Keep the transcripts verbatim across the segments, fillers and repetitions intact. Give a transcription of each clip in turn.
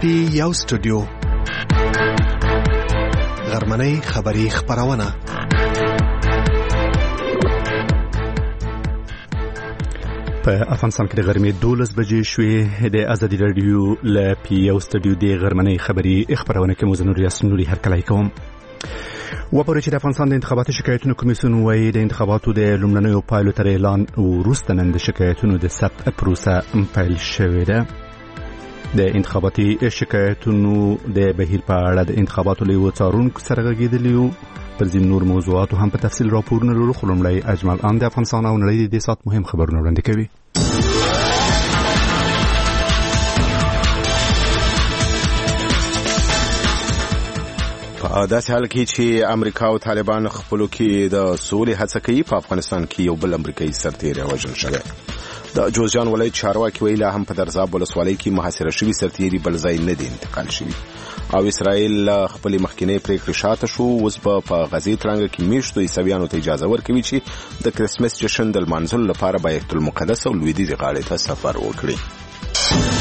پی یو سټوډیو غرمنۍ خبری خبرونه په افغانستان کې د غرمې دولس بجې شوې د ازادي رادیو ل پی یو سټوډیو د غرمنۍ خبری خبرونه کې موزه نور یاسین نوري هرکلی کوم. وپورې چې د افغانستان د انتخاباتي شکایتونو کمیسیون وايي د انتخاباتو د لومړنیو پایلو تر اعلان وروسته نن د شکایتونو د ثبت پروسه پیل شوې ده. د انتخاباتي شکایتونو د بهیر په اړه د انتخاباتو له وڅارونکو سره غږیدلی پر ځینو نور موضوعاتو هم په تفصیل راپورونه لرو. خو لومړی اجمل ان د افغانستان او نړۍ د سات مهم خبرونه وړاندې کوي. په داسې حال کې چې امریکا او طالبان خپلو کې د سولې هڅه کوي، په افغانستان کې یو بل امریکایي سرتیری وژل شوی. د جوزجان ولایت چارواکي ویلي هم په درزاب ولسوالۍ کې محاصره شوي سرتیری بل ځای نه دی انتقال شوي او اسرائیل خپلې مخکینۍ پریکړې شاته شو. اوس به په غزې ترنګه کې میشتو عیسویانو ته اجازه ورکوي چې د کرسمس جشن د لمانځلو لپاره بیت المقدس او لویدیځې غاړې ته سفر وکړي.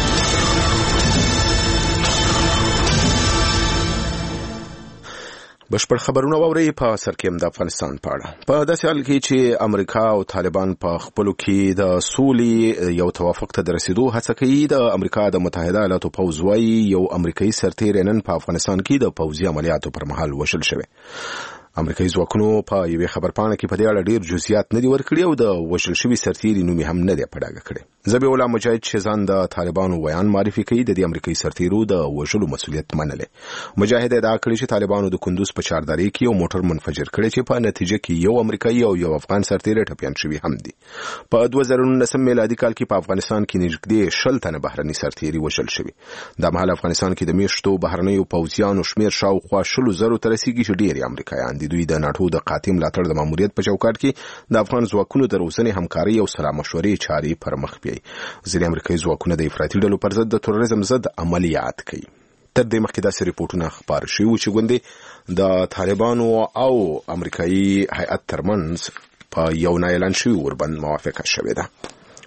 بشپړ خبرونه ووري په سرکیم د افغانستان په اړه. په داسې حال کې چې امریکا او طالبان په خپلو کې د سولې یو توافق ته د رسیدو هڅه کوي، د امریکا د متحده ایالاتو پوځ وايي یو امریکایي سرتیری نن په افغانستان کې د پوځي عملیاتو پر مهال وژل شوی. امریکایي ځواکونو په یوې خبرپاڼه کې په دې اړه ډېر جزئیات نه دي ورکړي او د وژل شوي سرتیري نوم هم نه دی په ډاګه کړی. ذبیح الله مجاهد چې ځان د طالبانو ویان معرفي کوي، د دې امریکایي سرتیرو د وژلو مسؤلیت منلی. مجاهد ادعا کړې چې طالبانو د کندوز په چاردرې کې یو موټر منفجر کړی چې په نتیجه کې یو امریکایي او یو افغان سرتیری ټپیان شوي هم دي. په دوه زره نولسم میلادي کال کې په افغانستان کې نږدې شل تنه بهرني سرتیري وژل شوي. د مهال افغانستان کې د میشتو بهرنیو پوځیانو شمېر شاوخوا شلو زرو ته رسیږي چې ډېر امریکایان دي. دوی د ناټو د قاطع ملاتړ د ماموریت په چوکاټ کې د افغان ځواکونو د اوسنۍ همکارۍ او سلا مشورې چارې پر مخ بیایي. ځینې امریکایي ځواکونه د افراطي ډلو پر ضد د تروریزم ضد عملیات کوي. تر دې مخکې داسې ریپورټونه خپاره شوي وو چې ګوندې د طالبانو او امریکایي هیئت ترمنځ په یو نه اعلان شوي اوربند موافقه شوې ده.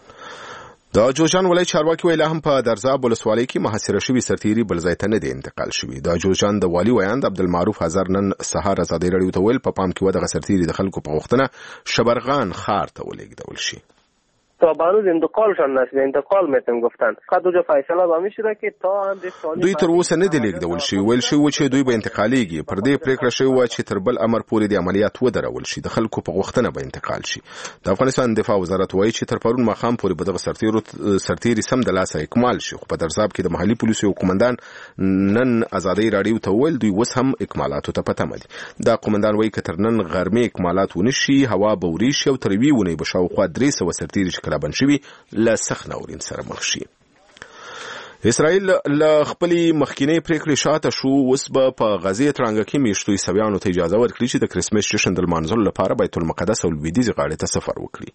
د جوزجان ولایت چارواکي ویلي هم په درزاب ولسوالۍ کې محاصره شوي سرتیري بل ځای ته نه دی انتقال شوي. د جوزجان د والي ویاند عبدالمعروف هزار نن سهار ازادي راډیو ته ویل په پام کې و دغه سرتیري د خلکو په غوښتنه شبرغان ښار ته ولېږدول شي. تا بروز انتقالشان نشده، انتقال میتونم گفتن قد اونجا فیصله با میشده که تا هم دوی تر اوسه نه دی لیږدول شي. ویل شوی و چې دوی به انتقالیږي. پر دې پریکړه شوې وه چې تر بل امر پورې د عملیات ودرول شي، د خلکو په غوښتنه به انتقال شي. د افغانستان دفاع وزارت وایي چې تر پرون ماښام پورې به دغه سرتیرو سرتیري سم د لاسه اکمال شي. خو په درزاب کې د محلي پولیسو یو قومندان نن ازادي راډیو ته ویل دوی اوس هم اکمالاتو ته په تمه دي. دا قومندان وایي که تر نن غرمې اکمالات ونه شي هوا به وري شي او تر یوې اونۍ به شاوخوا درې سوه سرتیري چې کله بند شوي له سخت ناورین سره مخ شي. اسرائیل له خپلې مخکینۍ پریکړې شاته شو. اوس به په غزې ترنګه کې میشتو عیسویانو ته اجازه ورکړي چې د کرسمس جشن د لمانځلو لپاره بیت المقدس او لویدیځې غاړې ته سفر وکړي.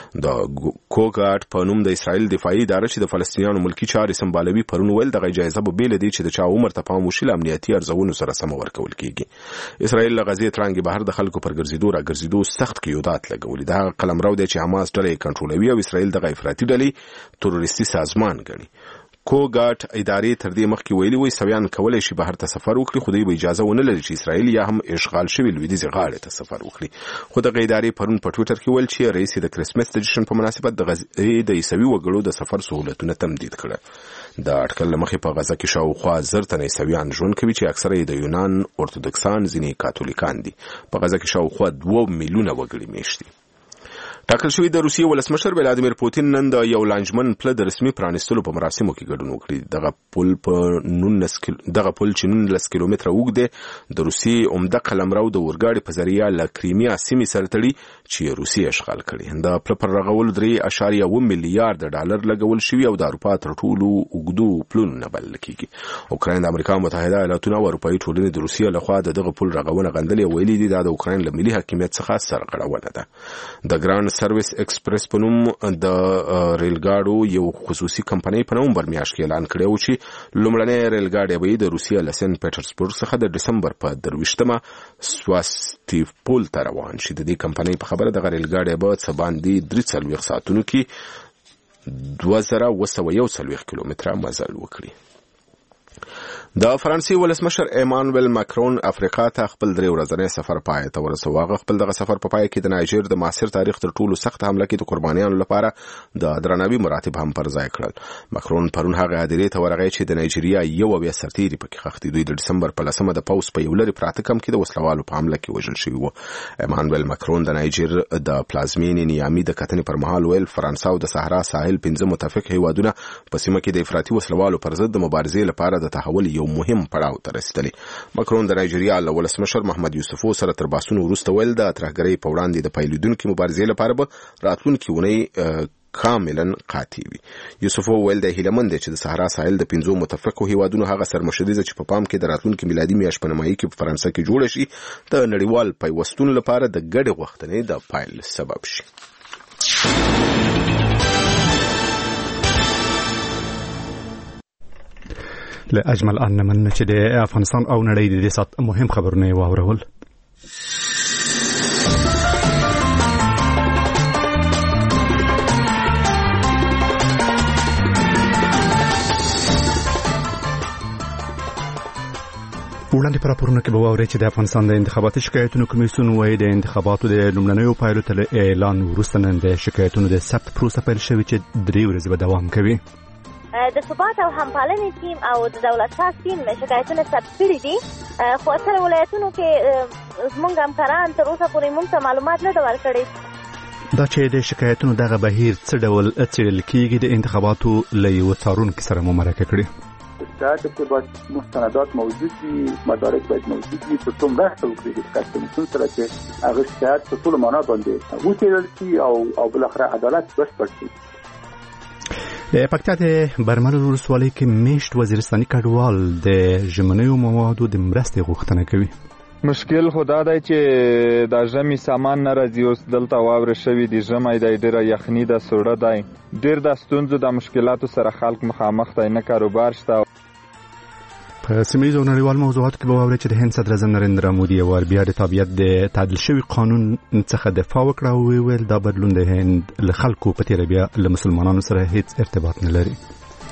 د کوګاټ په نوم د اسرائیل دفاعي اداره چې د فلسطینیانو ملکي چارې سمبالوي پرون ویل دغه اجازه به بې له دې چې د چا عمر ته پام وشي له امنیتي ارزونو سره سمه ورکول کېږي. اسرائیل له غزې ترنګې بهر د خلکو پر ګرځېدو راګرځېدو سخت قیودات لګولي. د هغه قلمرو دی چې حماس ډله یې کنټرولوي او اسرائیل دغه افراطي ډلې تروریستي سازمان ګڼي. کوګاټ ادارې تر دې مخکې ویلي وو عیسویان کولی شي بهر ته سفر وکړي، خو دوی به اجازه ونه لري چې اسرائیل یا هم اشغال شوي لویدیځې غاړې ته سفر وکړي. خو دغه ادارې پرون په ټویټر کې ویل چې رئیس د کرسمس د جشن په مناسبت د غزې د عیسوي وګړو د سفر سهولتونه تمدید کړه. د اټکل له مخې په غزه کې شاوخوا زر تنه عیسویان ژوند کوي چې اکثره یې د یونان ارتودکسان ځینې کاتولیکان دي. په غزه کې شاوخوا دوه میلیونه وګړي میشت دي. ټاکل شوی د روسیې ولسمشر ولادیمیر پوتین نن د یو لانجمن پله د رسمي پرانیستلو په مراسمو کې ګډون وکړي. دغه پل په نولس دغه پل چې نولس کیلومتره اوږد دی د روسیې عمده قلمرو د اورګاډي په ذریعه له کریمیا سیمې سره تړي چې روسیې اشغال کړي. د پله پر رغولو درې اعشاریه اوه میلیارډ ډالر لګول شوي او د اروپا تر ټولو اوږدو پلونو نه بلل کېږي. اوکراین د امریکا متحده ایالاتونو او اروپایي ټولنې د روسیې لخوا د دغه پل رغونه غندلې ویلي دي دا د اوکراین له ملي حاکمیت څخه سرغړونه ده. د ګران سرویس ایکسپریس په نوم د ریلګاډو یو خصوصي کمپنۍ په نومبر میاشت کې اعلان کړی و چې لومړنی ریلګاډی به د روسیې له سنت پیټرسبورګ څخه د ډسمبر په درویشتمه سواستیپول ته روان شي. د دې کمپنۍ په خبره دغه ریلګاډی به څه باندې درې څلوېښت ساعتونو کې دوه زره اوه سوه یو څلوېښت کیلومتره مزل وکړي. د فرانسې ولسمشر ایمانوئل ماکرون افریقا ته خپل درې ورځنی سفر پای ته ورسوي. هغه خپل دغه سفر په پای کې د نایجر د معاصر تاریخ تر ټولو سخت حمله کې د قربانیانو لپاره د درناوي مراتب هم پر ځای کړل. ماکرون پرون هغه ادارې ته ورغی چې د نایجیریا یو اویا سرتیري پکې خښتي. دوی د دسمبر په لسمه د پوس په یو لري پراته کم کې د وسلوالو په حمله کې وژل شوي وو. ایمانوئل ماکرون د نایجر د پلازمینې نیامي د کتنې پر مهال ویل فرانسه او د صحرا ساحل پنځه متفق هیوادونه په سیمه کې د افراطي وسلوالو پر ضد د مبارزې لپاره د تحول یو مهم پړاو ته رسیدلی. ماکرون د نایجیریا له ولسمشر محمد یوسفو سره تر باسونو وروسته ویل د ترهګرۍ په وړاندې د پیلېدونکو مبارزې لپاره به راتلونکي اونۍ کاملا قاطع وي. یوسفو ویل د هیلمند چې د صحرا ساحل د پنځو متفقو هیوادونو هغه سرمشریزه چې په پام کې د راتلونکي میلادي میاشت په نیمایي کې په فرانسه کې جوړه شي د نړیوال پیوستون لپاره د ګډې غوښتنې د پایل سبب شي. له اجمل ان من چې د افغانستان او نړۍ د سات مهم خبرونه واورول. وړاندې پر راپورونه کې به واورئ چې د افغانستان د انتخاباتي شکایتونو کمیسیون وايي د انتخاباتو د لومړنیو پایلو تر اعلان وروسته نن د شکایتونو د ثبت پروسه پیل شوې چې درې ورځې به دوام کوي. د ثبات او همپالنې ټیم او د دولت ساز ټیم شکایتونه ثبت کړي دي، خو اکثره ولایتونو کې زموږ همکاران تر اوسه پورې موږ ته معلومات نه ده ورکړې. دا چې د شکایتونو دغه بهیر څه ډول څېړل کېږي د انتخاباتو له یوه څارونکي سره مو مرکه کړې. شکایت کې باید مستندات موجود وي، مدارک باید موجود وي تر څو مرسته وکړي د شکایت کمیسیون سره چې هغه شکایت په ټولو معنا باندې وڅېړل شي او او بالاخره عدالت بشپړ شي. د پکتیا د برمل ولسوالۍ کې میشت وزیرستاني کډوال د ژمنیو موادو د مرستې غوښتنه کوي. مشکل خو دا دی چې د ژمي سامان نه راځي، اوس دلته واوره شوي دي، ژمی دی، ډېره یخني ده، سوړه دی، ډېر د ستونزو د مشکلاتو سره خلک مخامخ دی، نه کاروبار شته. په سیمه‌ییزو نړیوال موضوعاتو کې به واورئ چې د هند صدر اعظم نریندرا مودي یو وار بیا د تابعیت د تعدیل شوي قانون څخه دفاع وکړه او ویل دا بدلون د هند له خلکو په تېره بیا له مسلمانانو سره هیڅ ارتباط نه لري.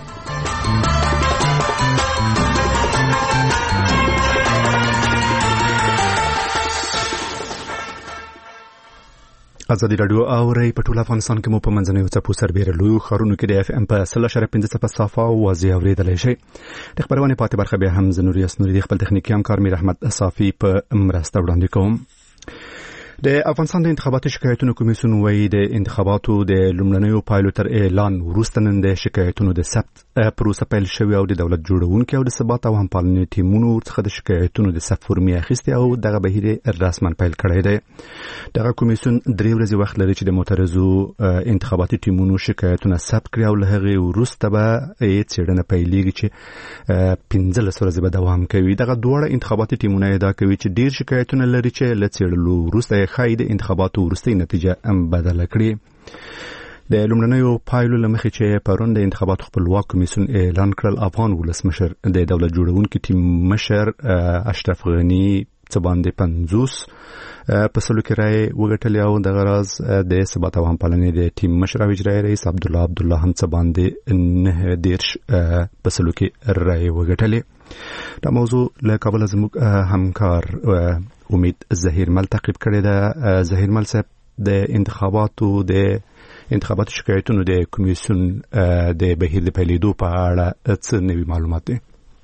ازادي رادیو اوري په ټول افغانستان کې مو په منځنیو څپو سربېره لویو ښارونو کې د اف ام په سل اشاریه پنځه څپه صافه او واضح اورېدلی شئ. د خبرونې پاتې برخه بیا هم زه نور یاسنوري د خپل تخنیکي همکار میر احمد صافي په مرسته وړاندې کوم. د افغانستان د انتخاباتي شکایتونو کمیسیون وايي د انتخاباتو د لومړنیو پایلو تر اعلان وروسته نن د شکایتونو د ثبت پروسه پیل شوې او د دولت جوړونکي او د ثبات او همپالنې ټیمونو څخه د شکایتونو د ثبت فورمې اخیستې او دغه بهیر رسما پیل کړی دی. دغه کمیسیون درې ورځې وخت لري چې د معترضو انتخاباتي ټیمونو شکایتونه ثبت کړي او له هغې وروسته به یې څېړنه پیلېږي چې پنځلس ورځې به دوام کوي. دغه دواړه انتخاباتي ټیمونه ادعا کوي چې ډېر شکایتونه لري چې له څېړلو وروسته خای د انتخاباتو وروستۍ نتیجه هم بدله کړي. د لومړنیو پایلو له مخې چې پرون د انتخاباتو خپلواک کمیسیون اعلان کړل، افغان ولسمشر د دولت جوړونکي ټیم مشر اشرف غني څه باندې پنځوس په سلو کې رایې وګټلې او دغه راز د ثبات او همپالنې د ټیم مشر او اجرایي رئیس عبدالله عبدالله هم څه باندې نه دېرش په سلو کې رایې وګټلې. دا موضوع له کابل زموږ همکار امید ظهیرمل تعقیب کړی ده. ظهیرمل صاحب، د انتخاباتو د انتخاباتو شکایتونو د کمیسیون د بهیر د پیلېدو په اړه څه نوي معلومات دي؟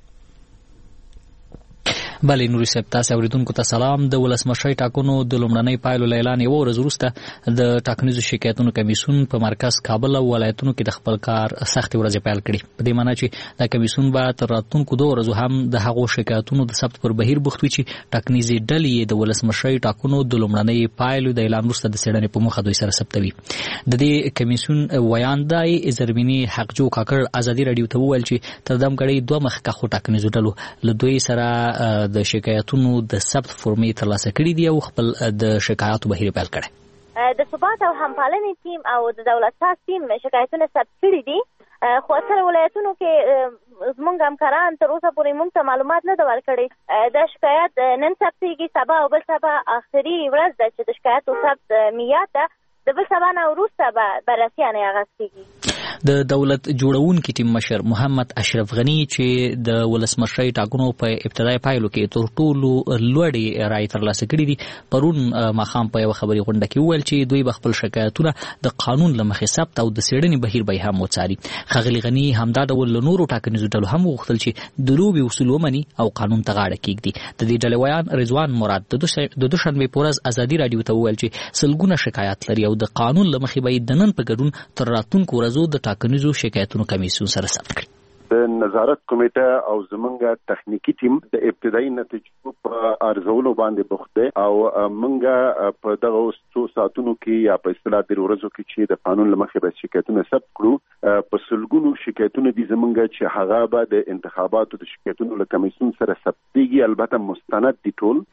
بله نوري صاحب، تاسو اوریدونکو ته سلام. د ولسمشرۍ ټاکنو د لومړنۍ پایلو له اعلان یوه ورځ وروسته د ټاکنیزو شکایتونو کمیسیون په مرکز کابل او ولایتونو کې د خپل کار سختې ورځې پیل کړي. په دې معنی چې د کمیسیون به تر راتلونکو دوه ورځو هم د هغو شکایتونو د ثبت پر بهیر بوخت وي چې ټاکنیزې ډلې د ولسمشرۍ ټاکنو د لومړنۍ پایلو د اعلان وروسته د څېړنې په موخه دوی سره ثبتوي. د دې کمیسیون ویان دی زرمینی حقجو کاکړ ازادي رادیو ته وویل چې تر دم کړی دوه مخکښو ټاکنیزو ډلو له دوی سره د شکایتونو د ثبت فورمې ترلاسه کړي دي او خپل د شکایاتو بهیر پیل کړی. د ثبات او همپالنې ټیم او د دولت ساز ټیم شکایتونه ثبت کړي دي، خو اکثره ولایتونو کې زموږ همکاران تر اوسه پورې موږ ته معلومات نه ده ورکړې. دا شکایت نن ثبتېږي، سبا او بل سبا آخري ورځ ده چې د شکایتو ثبت میاد ده، د بل سبا نه وروسته به بررسیانې آغاز کېږي. د دولت جوړونکي ټیم مشر محمد اشرف غنی چې د ولسمشرۍ ټاکنو په ابتدایي پایلو کې تر ټولو لوړې رایې ترلاسه کړې دي پرون ماښام په یوه خبري غونډه کې وویل چې دوی به خپل شکایتونه د قانون له مخې ثبت او د څېړنې بهیر به هم وڅاري. ښاغلي غني همدا ډول له نورو ټاکنیزو ډلو هم وغوښتل چې د لوبې اصول ومني او قانون ته غاړه کېږدي. د دې ډلې ویان رضوان مراد د دوشنبې په ورځ ازادي راډیو ته وویل چې سلګونه شکایات لري او د قانون له مخې به یې د نن په ګډون تر راتلونکو ورځو د ټاکنیزو شکایتونو کمیسیون سره ثبت کړي. د نظارت کمیټه او زمونږ تخنیکی ټیم د ابتدایي نتیجو په ارزولو باندې بوخت دی او مونږ په دغه څو ساعتونو کې یا په اصطلاح د ورځو کې چې د قانون له مخې به شکایتونه ثبت کړو په سلګونو شکایتونه دي زمونږ چې هغه به د انتخاباتو د شکایتونو له کمیسیون سره ثبتېږي، البته مستند دي ټول.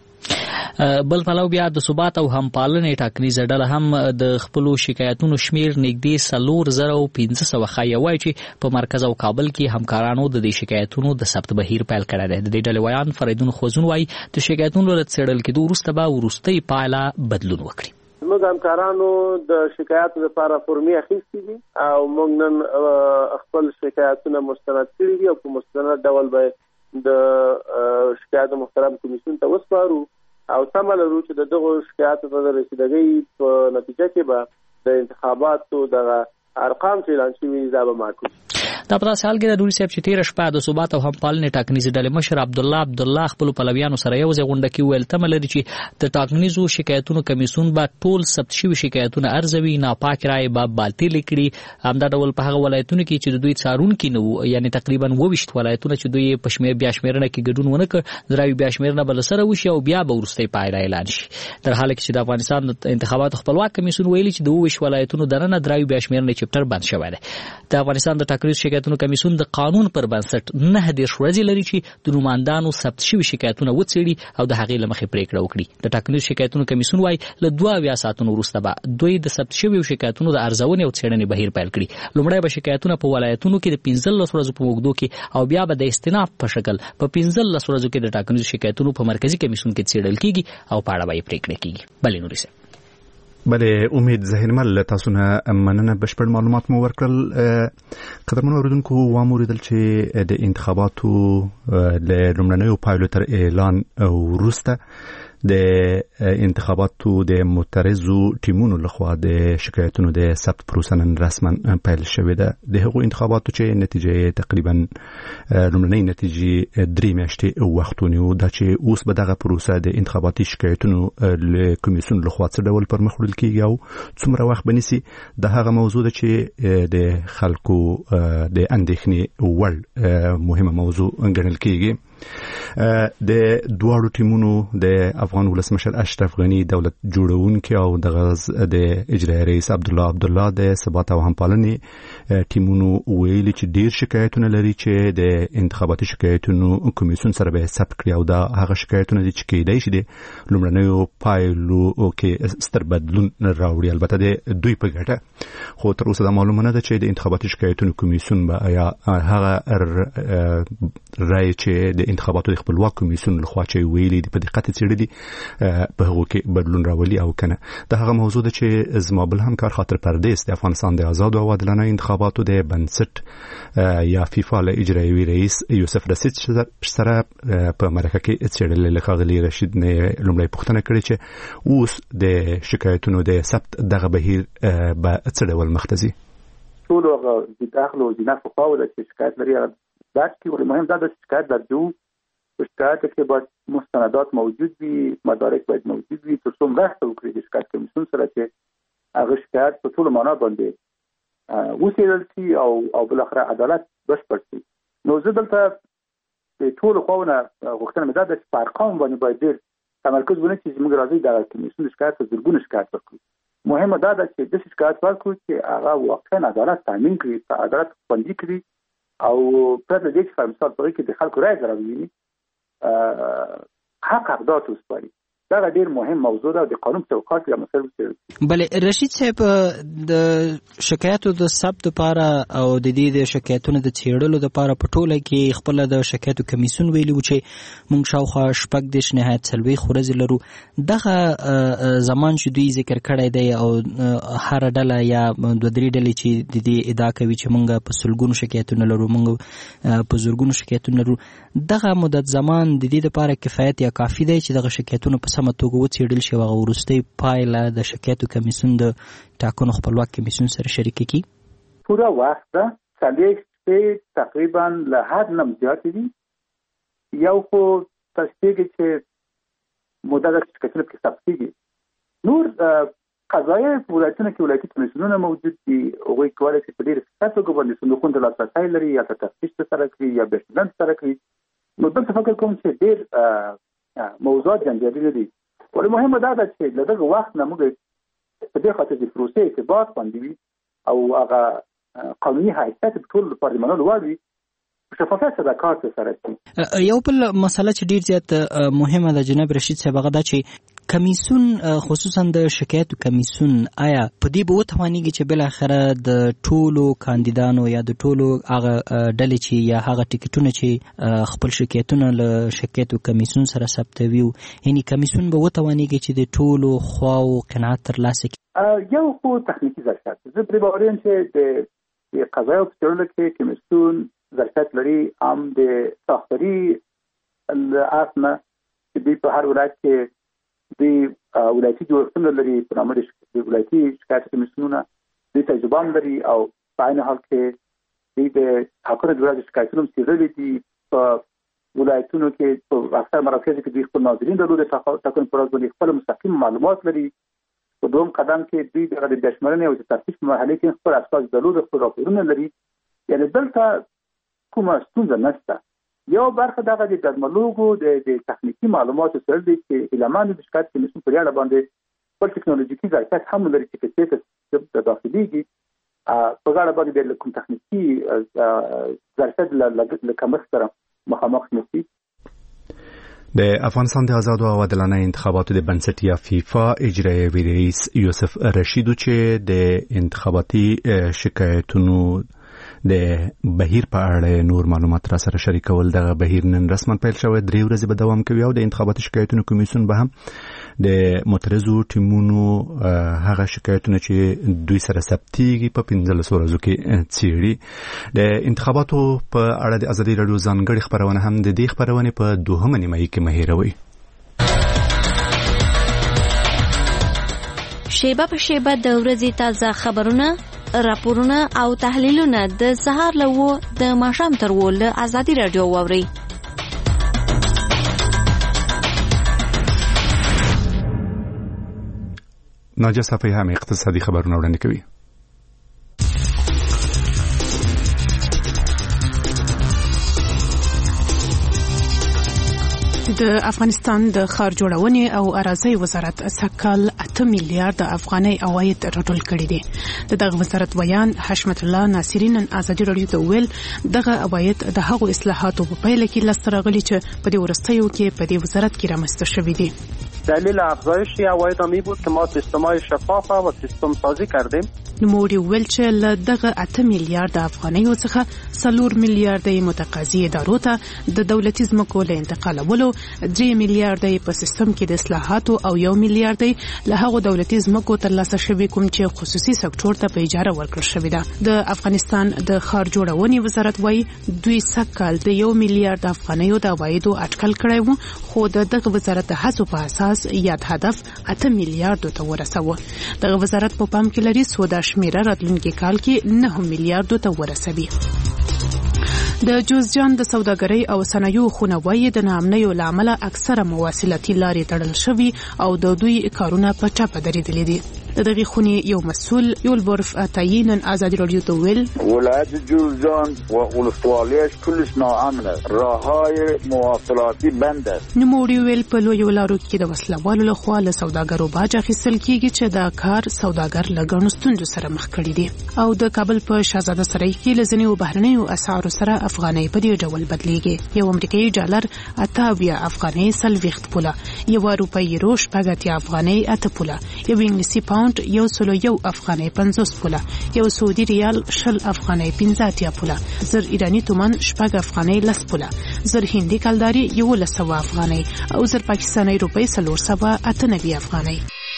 بل پلو بیا د ثبات او همپالنې ټاکنیزه ډله هم د خپلو شکایتونو شمیر نږدې څلور زره او پنځه سوه ښایي وایي چې په مرکز او کابل کې همکارانو د دې شکایتونو د ثبت بهیر پیل کړی دی. د دې ډلې ویان فریدون خوزون وایي د شکایتونو له څېړل کېدو وروسته به وروستۍ پایله بدلون وکړي. موږ همکارانو د شکایاتو لپاره فورمې اخیستې دي او موږ نن خپل شکایتونه مستند کړي دي او په مستند ډول به د شکایاتو محترم کمیسیون ته وسپارو او سمه لرو چې د دغو شکایاتو ته د رسیدګۍ په نتیجه کې به د انتخاباتو دغه ارقام چې اعلان شوي دا به معکوس. دا په داسې حال کې د نوري صاحب چې تېره شپه د ثبات او همپالنې ټاکنیزې ډلې مشر عبدالله عبدالله خپلو پلویانو سره یو ځای غونډه کې وویل تمه لري چې د ټاکنیزو شکایتونو کمیسیون به ټول ثبت شوي شکایتونه ارزوي، ناپاک رایې به باطلې کړي. همدا ډول په هغه ولایتونو کې چې د دوی څارونکي نه وو، یعنې تقریبا اوویشت ولایتونه چې دوی په شمېر بیا شمېرنه کې ګډون ونه کړ، د رایو بیا شمېرنه به له سره وشي او بیا به وروستۍ پایله اعلان شي. در حاله کې چې د افغانستان د انتخاباتو خپلواک کمیسیون ویلي چې د اوویشت ولایتونو دننه د رایو بیا شمېرنې چپټر بند شوی دی. د افغانستان د ټاکنیزو شکایتونو کمیسیون د قانون پر بنسټ نه دېرش ورځې لري چې د نوماندانو ثبت شوي شکایتونه وڅېړي او د هغې له مخې پرېکړه وکړي. د ټاکنیزو شکایتونو کمیسیون وایي له دوه اویا ساعتونو وروسته به دوی د ثبت شویو شکایتونو د ارزونې او څېړنې بهیر پیل کړي. لومړی به شکایتونه په ولایتونو کې د پنځلس ورځو په اوږدو کې او بیا به د استناد په شکل په پنځلس ورځو کې د ټاکنیزو شکایتونو په مرکزي کمیسیون کې څېړل کېږي او په اړه به یې پرېکړه کېږي. بلې نوري صاحب بلې امید ظاهرمل تاسو نه مننه، بشپړ معلومات مو ورکړل. قدرمنو اوریدونکو واوریدل چې د انتخاباتو له لومړنیو پایلو تر اعلان وروسته د انتخاباتو د معترضو ټیمونو لخوا د شکایتونو د ثبت پروسه نن رسما پیل شوې ده. د هغو انتخاباتو چې نتیجه تقریبا لومړنۍ نتیجې درې میاشتې وخت ونیو، دا چې اوس به دغه پروسه د انتخاباتي شکایتونو له کمیسیون لخوا څه ډول پر مخ وړل کېږي او څومره وخت به نیسي، د هغه موضوع ده چې د خلکو د اندېښنې وړ مهمه موضوع ګڼل کېږي. د دواړو ټیمونو د افغان ولسمشر اشرف غنی دولت جوړونکي او د غز د اجرایي رئیس عبدالله عبدالله د ثبات او همپالنې ټیمونو ویلي چې ډیر شکایتونه لري چې د انتخاباتي شکایتونو کمیسیون سره به ثبت کړي او دا هغه شکایتونه دي چې کېدای شي د لومړنیو پایلو کې ستر بدلون راوړي، البته د دوی په ګټه. خو تر اوسه دا معلومه نه ده چې د انتخاباتي شکایتونو کمیسیون به آیا هغه رای چې د انتخاباتو د خپلواک کمیسیون لخوا چې ویلي دي په دقت څېړلي دي په هغو کې بدلون راولي او کنه. دا هغه موضوع ده چې زما بل همکار خاطر پردیس د افغانستان د آزادو او عادلانه انتخاباتو د بنسټ یا فیفا له اجرایي رئیس یوسف رشید سره په مرکه کې څېړلې ښاغلي رشید نه لومړی پوښتنه کړې چې اوس د شکایتونو د ثبت دغه بهیر به څه ډول مخ ته ځي. ټول هغه د داخل او جناح په خوا د شکایت لري درک کی، ولی مهم دا د شکایت درجو په شکایت کې باید مستندات موجود وي، مدارک باید موجود وي تر څو مرسته وکړي د شکایت کمیسیون سره چې هغه شکایت په ټولو معنا باندې وڅېړل شي او او بالاخره عدالت بشپړ شي. نو زه دلته د ټولو خواونه غوښتنه مې دا ده چې په ارقامو باندې باید ډېر تمرکز ونه کړي چې موږ راځي دغه کمیسیون د شکایت په زرګونه شکایت ورکړو. مهمه دا ده چې داسې شکایت ورکړو چې هغه واقعا عدالت تامین کړي، په عدالت خوندي کړي او پرته له دې چې مثال په کې د خلکو رایې راوړي حق اقدار وسپاري. دا ډېر مهم موضوع ده د قانون چوکاټ یا مسایل څېړل. بلې رشید صاحب د شکایاتو د ثبت لپاره او د دې د شکایتونو د څېړلو لپاره په ټوله کې خپل د شکایتو کمیسیون ویلي و چې موږ شاوخوا شپږ دېرش نهایت څلوېښت ورځې لرو. دغه زمان چې دوی ذکر کړی دی او هره ډله یا دوه درې ډلې چې د دې ادعا کوي چې موږ په سلګونو شکایتونه لرو، موږ په زرګونو شکایتونه لرو، دغه مدت زمان د دې لپاره کفایت یا کافي دی چې دغه شکایتونه په سمه توګه وڅېړل شي او هغه وروستۍ پایله د شکایتو کمیسیون د ټاکنو خپلواک کمیسیون سره شریکه کړي؟ پوره وخت ده، څلوېښت شپې تقریبا له حد نه زیاتې دي. یو خو تصدیق چې موده ده چې شکایتونه پکې ثبت کېږي. نور قضایي په ولایتونو کې ولایتي کمیسیونونه موجود دي، هغوی کولی شي په ډېرې ښه توګه باندې صندوقونو ته لاسرسی لري یا تفتیش ترسره کړي یا بېشمېرنه ترسره کړي. نو دلته فکر کوم چې ډېر موضوعات جنجالي نه دي. ولې مهمه دا ده چې له دغه وخت نه موږ په دې خاطر چې پروسې اعتبار باندې وي او هغه قانوني حیثیت په ټولو پارلمانونو لوړ وي، شفافیت سره کار ترسره شي. یو بل مسله چې ډېر زیات مهمه ده جناب رشید صاحب، هغه دا چې کمیسیون خصوصا د شکایتو کمیسیون آیا په دې به وتوانېږي چې بالاخره د ټولو کاندیدانو یا د ټولو هغه ډلې چې یا هغه ټکټونه چې خپل شکایتونه له شکایتو کمیسیون سره ثبتوي، یعنې کمیسیون به وتوانېږي چې د ټولو خواو قناعت ترلاسه کړي؟ یو خو تخنیکي ظرفیت، زه پرې باور یم چې د قضایو په څېړلو کې کمیسیون ظرفیت لري. هم د ساختري اصل نه چې دوی په هر ولایت کې دوی ولایتي جوړښتونه لري، په نامه د ولایتي شکایت کمیسیونونه، دوی تجربه هم لري او په عین حال کې دوی د حقونو د ورځې شکایتونه هم څېړلي دي. په ولایتونو کې په اکثر مراکزو کې دوی خپل ناظرین درلودي، ټاکنو په ورځ باندې خپل مستقیم معلومات لري. په دوم قدم کې دوی دغه د بېشمېرنې او د تفتیش په مرحله کې خپل اساس درلود، خپل راپورونه لري. یعنې دلته کومه ستونزه نشته. یو برخه دغه د درملوګو د تخنیکي معلوماتو سره دي چې علمان د شکایت کمیسیون پر اړه باندې خپل ټکنالوژیکي ظرفیت هم لري چې په څه څه داخليږي په اړه باندې د کوم تخنیکي ظرفیت له کمښت سره مخامخ نشي. د افغانستان د آزاد او عادلانه انتخاباتو د بنسټ یا فیفا اجرایي رئیس یوسف رشیدو چې د انتخاباتي شکایتونو د بهیر په اړه نور معلومات را سره شریکول. دغه بهیر نن رسما پیل شوی، درې ورځې به دوام کوي او د انتخاباتي شکایتونو کمیسیون به هم د معترضو ټیمونو هغه شکایتونه چې دوی سره ثبتېږي په پنځلسو ورځو کې څېړي. د انتخاباتو په اړه د ازادي راډیو ځانګړې خپرونه هم د دې خپرونې په دوهمه نیمایي کې مه هېروئ. شیبه په شیبه د ورځې تازه خبرونه، راپورونه او تحلیلونه د سهار له و د ماښام تر و له ازادي راډیو واورئ. ناجیه صفی هم اقتصادي خبرونه وړاندې کوي. د افغانستان د ښار جوړونې او اراضي وزارت سکهال اته میلیارډ افغاني عواید راټول کړي دي. د دغه وزارت ویان حشمت الله ناصری نن ازادي راډیو ته ویل دغه عواید د هغو اصلاحاتو په پیل کې لاسته راغلي چې په دې وروستیو کې په دې وزارت کې رامنځته شوي دي. دلیل افزایش عواید می بود که ما سیستم‌های شفاف و سیستم سازی کردیم. نوموړي ویل چې له دغه اته میلیارډ افغانیو څخه څلور میلیارډ متقاضي ادارو ته د دولتي ځمکو له انتقالولو، درې میلیارډ په سیستم کې د اصلاحاتو او یو میلیارډ له هغو دولتي ځمکو ترلاسه شوي کوم چې خصوصي سکتور ته په اجاره ورکړل شوي ده. د افغانستان د ښار جوړونې وزارت وایي دوی سږکال د یو میلیارډ افغانیو د عوایدو اټکل کړی و، خو د دغه وزارت د هڅو په اساس یاد هدف اته میلیارډ ته ورسوه. دغه وزارت په پام کې لري سودا شمیره راتلونکي کال کې نه میلیارډ ته ورسوي. د جوزجان د سوداګرۍ او صنایعو خونه وایي د ناامنیو له امله اکثره مواصلاتي لارې تړل شوي او د دوی کارونه په ټپه درېدلي دي. د دغه خونې یو مسؤل یولبورف عطایی نن ازادي رادیو ته ویل ولایت جوزجان و ولسوالیش کلش ناامنه، راههای مواصلاتی بند است. نوموړي ویل په لویو لارو کې د وسلوالو لخوا له سوداګرو باج اخیستل کیږي چې دا کار سوداګر له ګڼو ستونزو سره مخ کړي دي او د کابل په شهزاده سرای کې له ځینو بهرنیو اسعارو سره افغانۍ په دې ډول بدلیږي. یو امریکایي ډالر اته اویا افغانۍ څلوېښت پوله، یو روپۍ یورو شپږ اتیا افغانۍ اته پوله، یو انګلیسي پاونډ یو سلو یو افغانۍ پنځوس پوله، یو سعودي ریال شل افغانۍ پنځه اتیا پوله، زر ایراني تومان شپږ افغانۍ لس پوله، زر هندي کلداري یولس سوه افغانۍ او زر پاکستاني روپۍ څلور سوه اته نوي افغانۍ.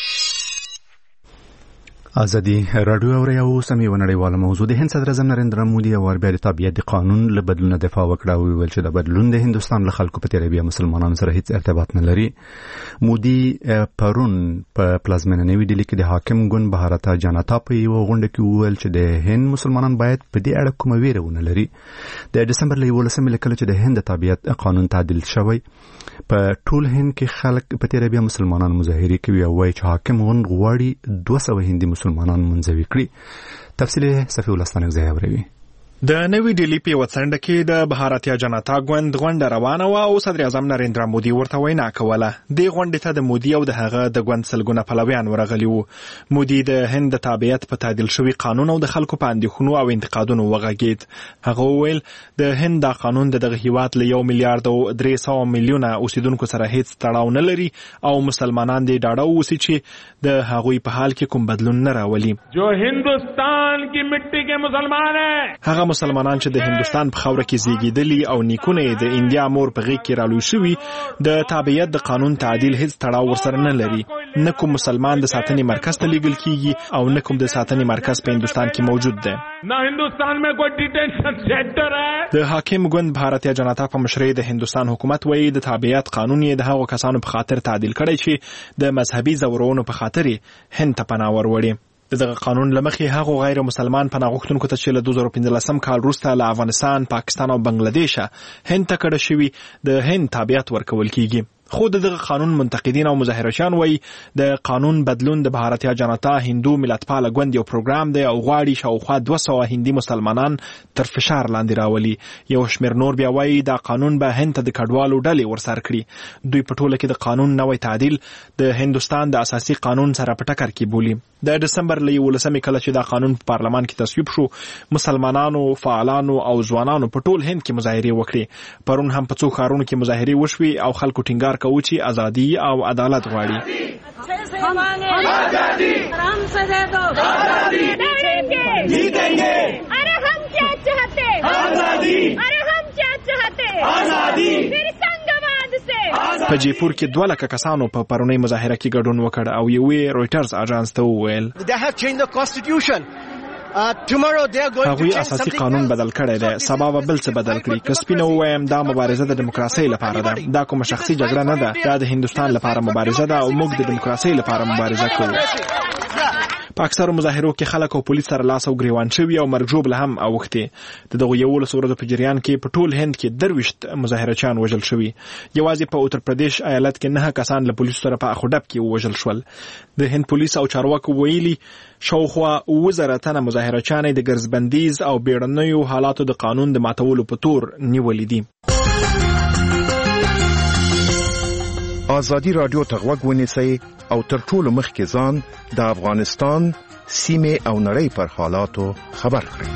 ازادي رادیو اوري او سمي ونړیواله موضوع د هند صدر اعظم نریندرا مودي او اربیا د تابعیت قانون له بدلون دفاع وکړه او ویل چې د بدلون د هندستان له خلکو په تیربیا مسلمانانو سره هیڅ ارتباط نه لري. مودي پرون په پلازمینه نوی ډیلی کې د حاکم ګوند بهارتا جنتا په یو غونډه کې ویل چې د هند مسلمانان باید په دې اړه کومه ویره ونه لري. د دسمبر له یولسمې کله چې د هند تابعیت قانون تعدیل شوی په ټول هند کې خلک په تیربیا مسلمانان مظاهره کوي او وايي چې حاکم غوند غواړي دوه سوه هندي مسلمانان منځوي کړي. تفصیل صفی ولستانک ځای اوري. د نوی ډیلی په وڅنډه کې د بهارتیا جنتا ګوند غونډه روانه و او صدر اعظم نریندرا مودي ورته وینا کوله. د غونډې ته د مودي او د هغه د ګوند سلګونه پلویان ورغلي وو. مودي د هند د تابعیت په تعدیل شوی قانون او د خلکو په اندېښنو او انتقادونو وغږید. هغه وویل د هند دا قانون د دغه هیواد له یو میلیارډ او درې سوه میلیونه اوسیدونکو سره هیڅ تړاو نه لري او مسلمانان دې ډاډه واوسي چې د هغوی په حال کې کوم بدلون نه راولي. جو هندوستان کی مټی کې مسلمان ہیں هغه مسلمانان چې د هندستان په خاوره کې زیږیدلي او نیکونه د انډیا مور په غېږ کې رالوی شوي د تابعیت د قانون تعدیل هیڅ تړاو ورسره نه لري. نه کوم مسلمان د ساتنې مرکز ته لیږل کیږي او نه کوم د ساتنې مرکز په هندستان کې موجود دی. نه هندستان میں کوئی ډیټینشن سنټر ہے. د حاکم ګوند بهارتیا جنتا په مشرۍ د هندستان حکومت وایي د تابعیت قانون یې د هغو کسانو په خاطر تعدیل کړی چې د مذهبي ځورونو په خاطر هند ته پناه وروړي. دغه قانون لمخې هغه غیر مسلمان پناه غوښتونکو ته چې له دوه زره پنځلسم کال وروسته له افغانستان، پاکستان او بنگلادیش هند ته کډه شوي د هند تابعیت ورکول کیږي. خو دغه قانون منتقدین او مظاهرچیان وایي د قانون بدلون د بهارتیا جنتا هندو ملتپاله ګوند یو پروګرام دی او غواړي شاوخوا دوه سوه هندي مسلمانان تر فشار لاندې راولي. یو شمېر نور بیا وایي دا قانون به هند ته د کډوالو ډلې ورسر کړي. دوی په ټوله کې د قانون نوی تعدیل د هندوستان د اساسي قانون سره په ټکر کې بولي. د دسمبر له یولسمې کله چې دا قانون په پارلمان کې تصویب شو، مسلمانانو، فعالانو او ځوانانو په ټول هند کې مظاهرې وکړې. پرون هم په څو ښارونو کې مظاهرې وشوې او خلکو ټینګار کوي چې ازادي او عدالت غواړي. په جیپور کې دوه لکه کسانو په پرونی مظاهره کې ګډون وکړ او یوې رویټرز اژانس ته وویل هغوی اساسي قانون بدل کړی دی، سبا به بل څه بدل کړي. که سپینه ووایم دا مبارزه د دیموکراسۍ لپاره ده، دا کومه شخصي جګړه نه ده، دا د هندوستان لپاره مبارزه ده او موږ د دیموکراسۍ لپاره مبارزه کوو. په اکثرو مظاهرو کې خلک او پولیس سره لاس او ګریوان شوي او مرګ ژوبله هم اوښتې. د دغو یولسو ورځو په جریان کې په ټول هند کې درویشت مظاهرچیان وژل شوي. یوازې په اتر پردیش ایالت کې نهه کسان له پولیسو سره په اخوډب کې ووژل شول. د هند پولیس او چارواکو ویلي شاوخوا اووه زره تنه مظاهرچیان د ګرځبندیز او بیړنیو حالاتو د قانون د ماتولو په تور نیولي دي. ازادي رادیو ته غوږ ونیسئ او تر ټولو مخکې ځان د افغانستان سیمه او نړۍ پر حالاتو خبر کړئ.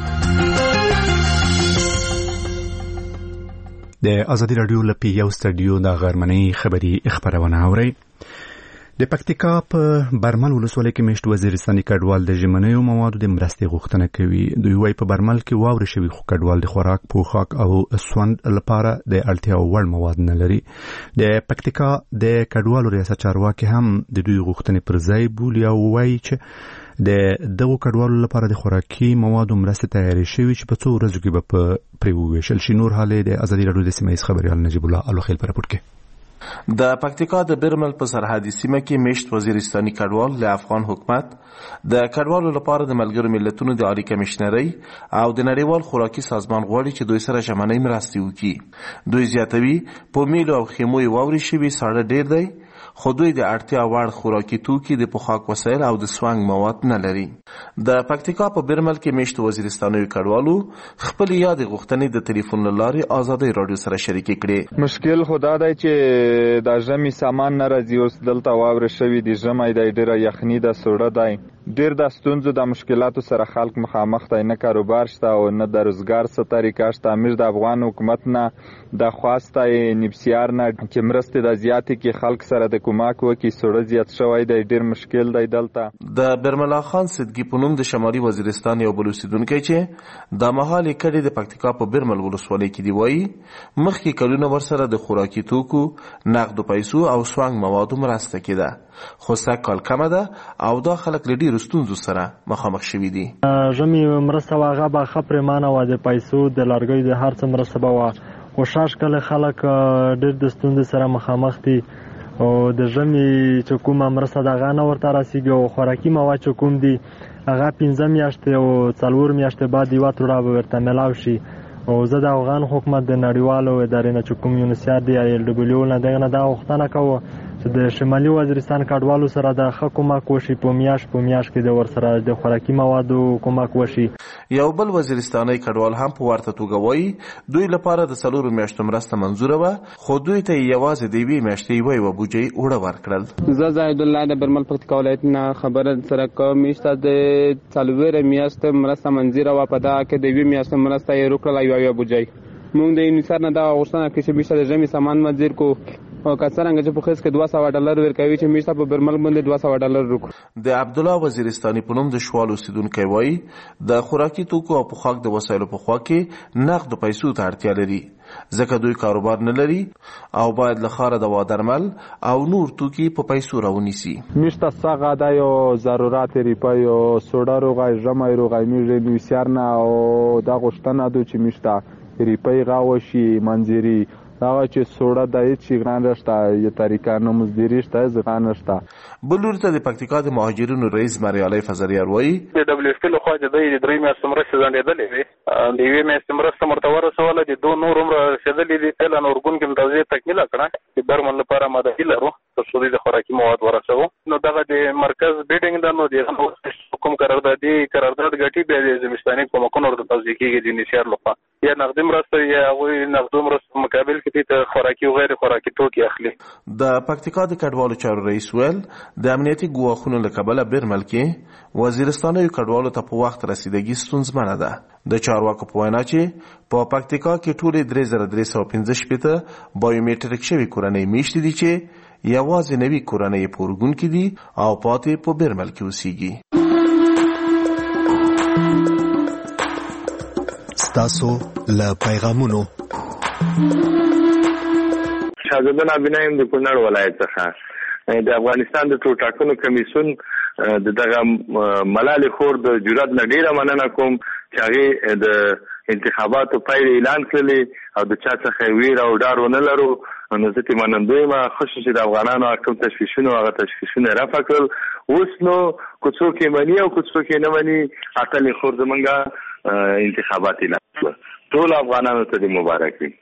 د ازادي رادیو لپاره یو سټډیو د غرمنۍ خبري خبرونه اوري. د پکتیکا په برمل ولسوالۍ کې مشت وزیرستاني کډوال د ژمنیو موادو د مرستې غوښتنه کوي. دوی وايي په برمل کې واورې شوي خو کډوال د خوراک، پوښاک او سوند لپاره د اړتیا وړ مواد نه لري. د پکتیکا د کډوالو ریاست چارواکي هم د دوی غوښتنې پر ځای بولي او وايي چې د دغو کډوالو لپاره د خوراکي موادو مرستې تیارې شوي چې په څو ورځو کې به پرې وویشل شي. نور حالې د ازادي رادیو د سیمه ییز خبریال نجیب الله الوخیل په راپور کې. د پکتیکا د برمل په سرحدي سیمه کې مشت وزیرستاني کډوال له افغان حکومت د کډوالو لپاره د ملګرو ملتونو د عالی کمشنرۍ او د نړیوال خوراکي سازمان غواړي چې دوی سره ژمنۍ مرستې وکړي. دوی زیاتوي په میلو او خیمو واورې شوي ساړه ډیر دی خو دوی د اړتیا وړ خوراکي توکي د پوښاک وسایل او د سوانګ مواد نه لري. د پکتیکا په برمل کې میشت وزیرستانوي کډوالو خپل یاد غوښتنې د ټلیفون له لارې آزادۍ رادیو سره شریکې کړې. مشکل خو دا دی چې د ژمي سامان نه راځي، اوس دلته واوره شوي دي، ژمی دی، ډېره یخني ده، سوړه دی، ډېر د ستونزو د مشکلاتو سره خلک مخامخ دی، نه کاروبار شته او نه د روزګار څه طریقه شته. موږ د افغان حکومت نه د خواسته نبسیار نه چې مرستې د زیاتې کې خلک سره د کومک وکړي، سوړه زیات شوی دی، ډېر مشکل دی دلته. د برملا خان صدقي په نوم د شمالي وزیرستان یو بل اوسیدونکی چې د مهال کډې د پکتیکا په برمل ولسوالۍ کې دی وایي مخکې کلونه ورسره د خوراکي توکو، نقدو پیسو او سوانګ موادو مرسته کېده، خو سږ کال کمه ده او دا خلک له ډېرو ستونزو سره مخامخ شوي دي. ژمي مرسته وه هغه به ښه پرېمانه وه، د پیسو د لرګیو د هر څه مرسته به وه، خو شاش کله خلک ډېر د ستونزې سره مخامخ دي او د ژمي چې کومه مرسته د هغه نه ورته رسېږي او خوراکي مواد چې کوم دي هغه پنځه میاشتې او څلور میاشتې بعد یوه توړه به ورته میلاو شي. او زه د افغان حکومت د نړیوالو ادارې نه چې کوم یونیسیار دی یا ایل ډبلیو نه دغه نه دا غوښتنه کوو چې د شمالي وزیرستان کډوالو سره د ښه کومک وشي، په میاشت په میاشت کې د ورسره د خوراکي موادو کومک وشي. یو بل وزیرستاني کډوال هم په ورته توګه وایي دوی لپاره د څلورو میاشتو مرسته منظوره وه، خو دوی ته یوازې د یوې میاشتې یوه یوه بوجۍ اوړه ورکړل. زه زاهد الله د برمل پکتیکا ولایت نه خبره سره کوم. میاشته د څلورې میاشتې مرسته منظوره وه، په دغه کې د یوې میاشتې مرسته یې وکړله یوه یوه بوجۍ. موږ د یونیسر نه دغه غوښتنه کوي چې میاشته د ژمي سامان منظور کړو، او که څرنګه چې په خیز کې دوه سوه ډالر ورکوي چې میاشته په برمل باندې دوه سوه ډالر وکړو. د عبدالله وزیرستاني په نوم د شوال اوسیدونکی وایي د خوراکي توکو او پوښاک د وسایلو په خوا کې نقدو پیسو ته اړتیا لري، ځکه دوی کاروبار نه لري او باید له ښاره دوا درمل او نور توکي په پیسو راونیسي. میشته ساغه ده یو ضرورت ریپای او سوډا روغای ژمی روغای میږي نوسیار نه او دا غوښتنه ده چې میشته ریپای غاوشي منځري هغه چې سوړه د هیڅ غران رشته یو طریقه نه مزدوري شته زغان نشته. بلور ته د پکتیکا د مهاجرینو رئیس مریالي فزریار وایي د دبليو اف پی له خوا د درې میاشتې مرستې ځنډېدلې وي، د یوې میاشتې مرسته مرته ورسوله، د دوه نور هم رسېدلې دي. اعلان اورګون کې متوجه تکمیله کړه چې برمل لپاره ماده لرو تر څو د خوراکي مواد ورسوو. نو دغه د مرکز بیډینګ ده، نو د کوم قراردادي قرارداد ګټي بیا د زمستاني کومکونو ورته توضیح کېږي د یونیسیار لخوا، یا نقدي مرسته یا هغوی نقدو مرسته مقابل کې ته خوراکي او غیر خوراکي توکي اخلي. د پکتیکا د کډوالو چارو رئیس ویل د امنیتي ګواښونو له کبله برمل کې وزیرستاني کډوالو ته په وخت رسیدګي ستونزمنه ده. د چارواکو په وینا چې په پکتیکا کې ټولې درې زره درې سوه پنځه شپېته بایومیټریک شوي کورنۍ میشتې دي چې یوازې نوي کورنۍ په اورګون کې دي او پاتې په برمل کې اوسېږي. ستاسو له پیغامونو شاهزاده نابینایم د کونړ ولایت څخه د افغانستان د ټاکنو کمیسیون د دغه ملالۍ خور د جرأت نه ډیره مننه کوم چې هغه د انتخاباتو پایلې اعلان کړلې او د چا څخه ویر او ډار ونه لرو. نو زه ته منندوی ما خوشی چې د افغانانو کوم تشویشونه هغه تشویشونه رفع کړل. اوس نو که څوک یې مني او که څوک یې نه مني اتلې خور زمونږ انتخابات اعلان کړل. ټول افغانانو ته دې مبارک وي.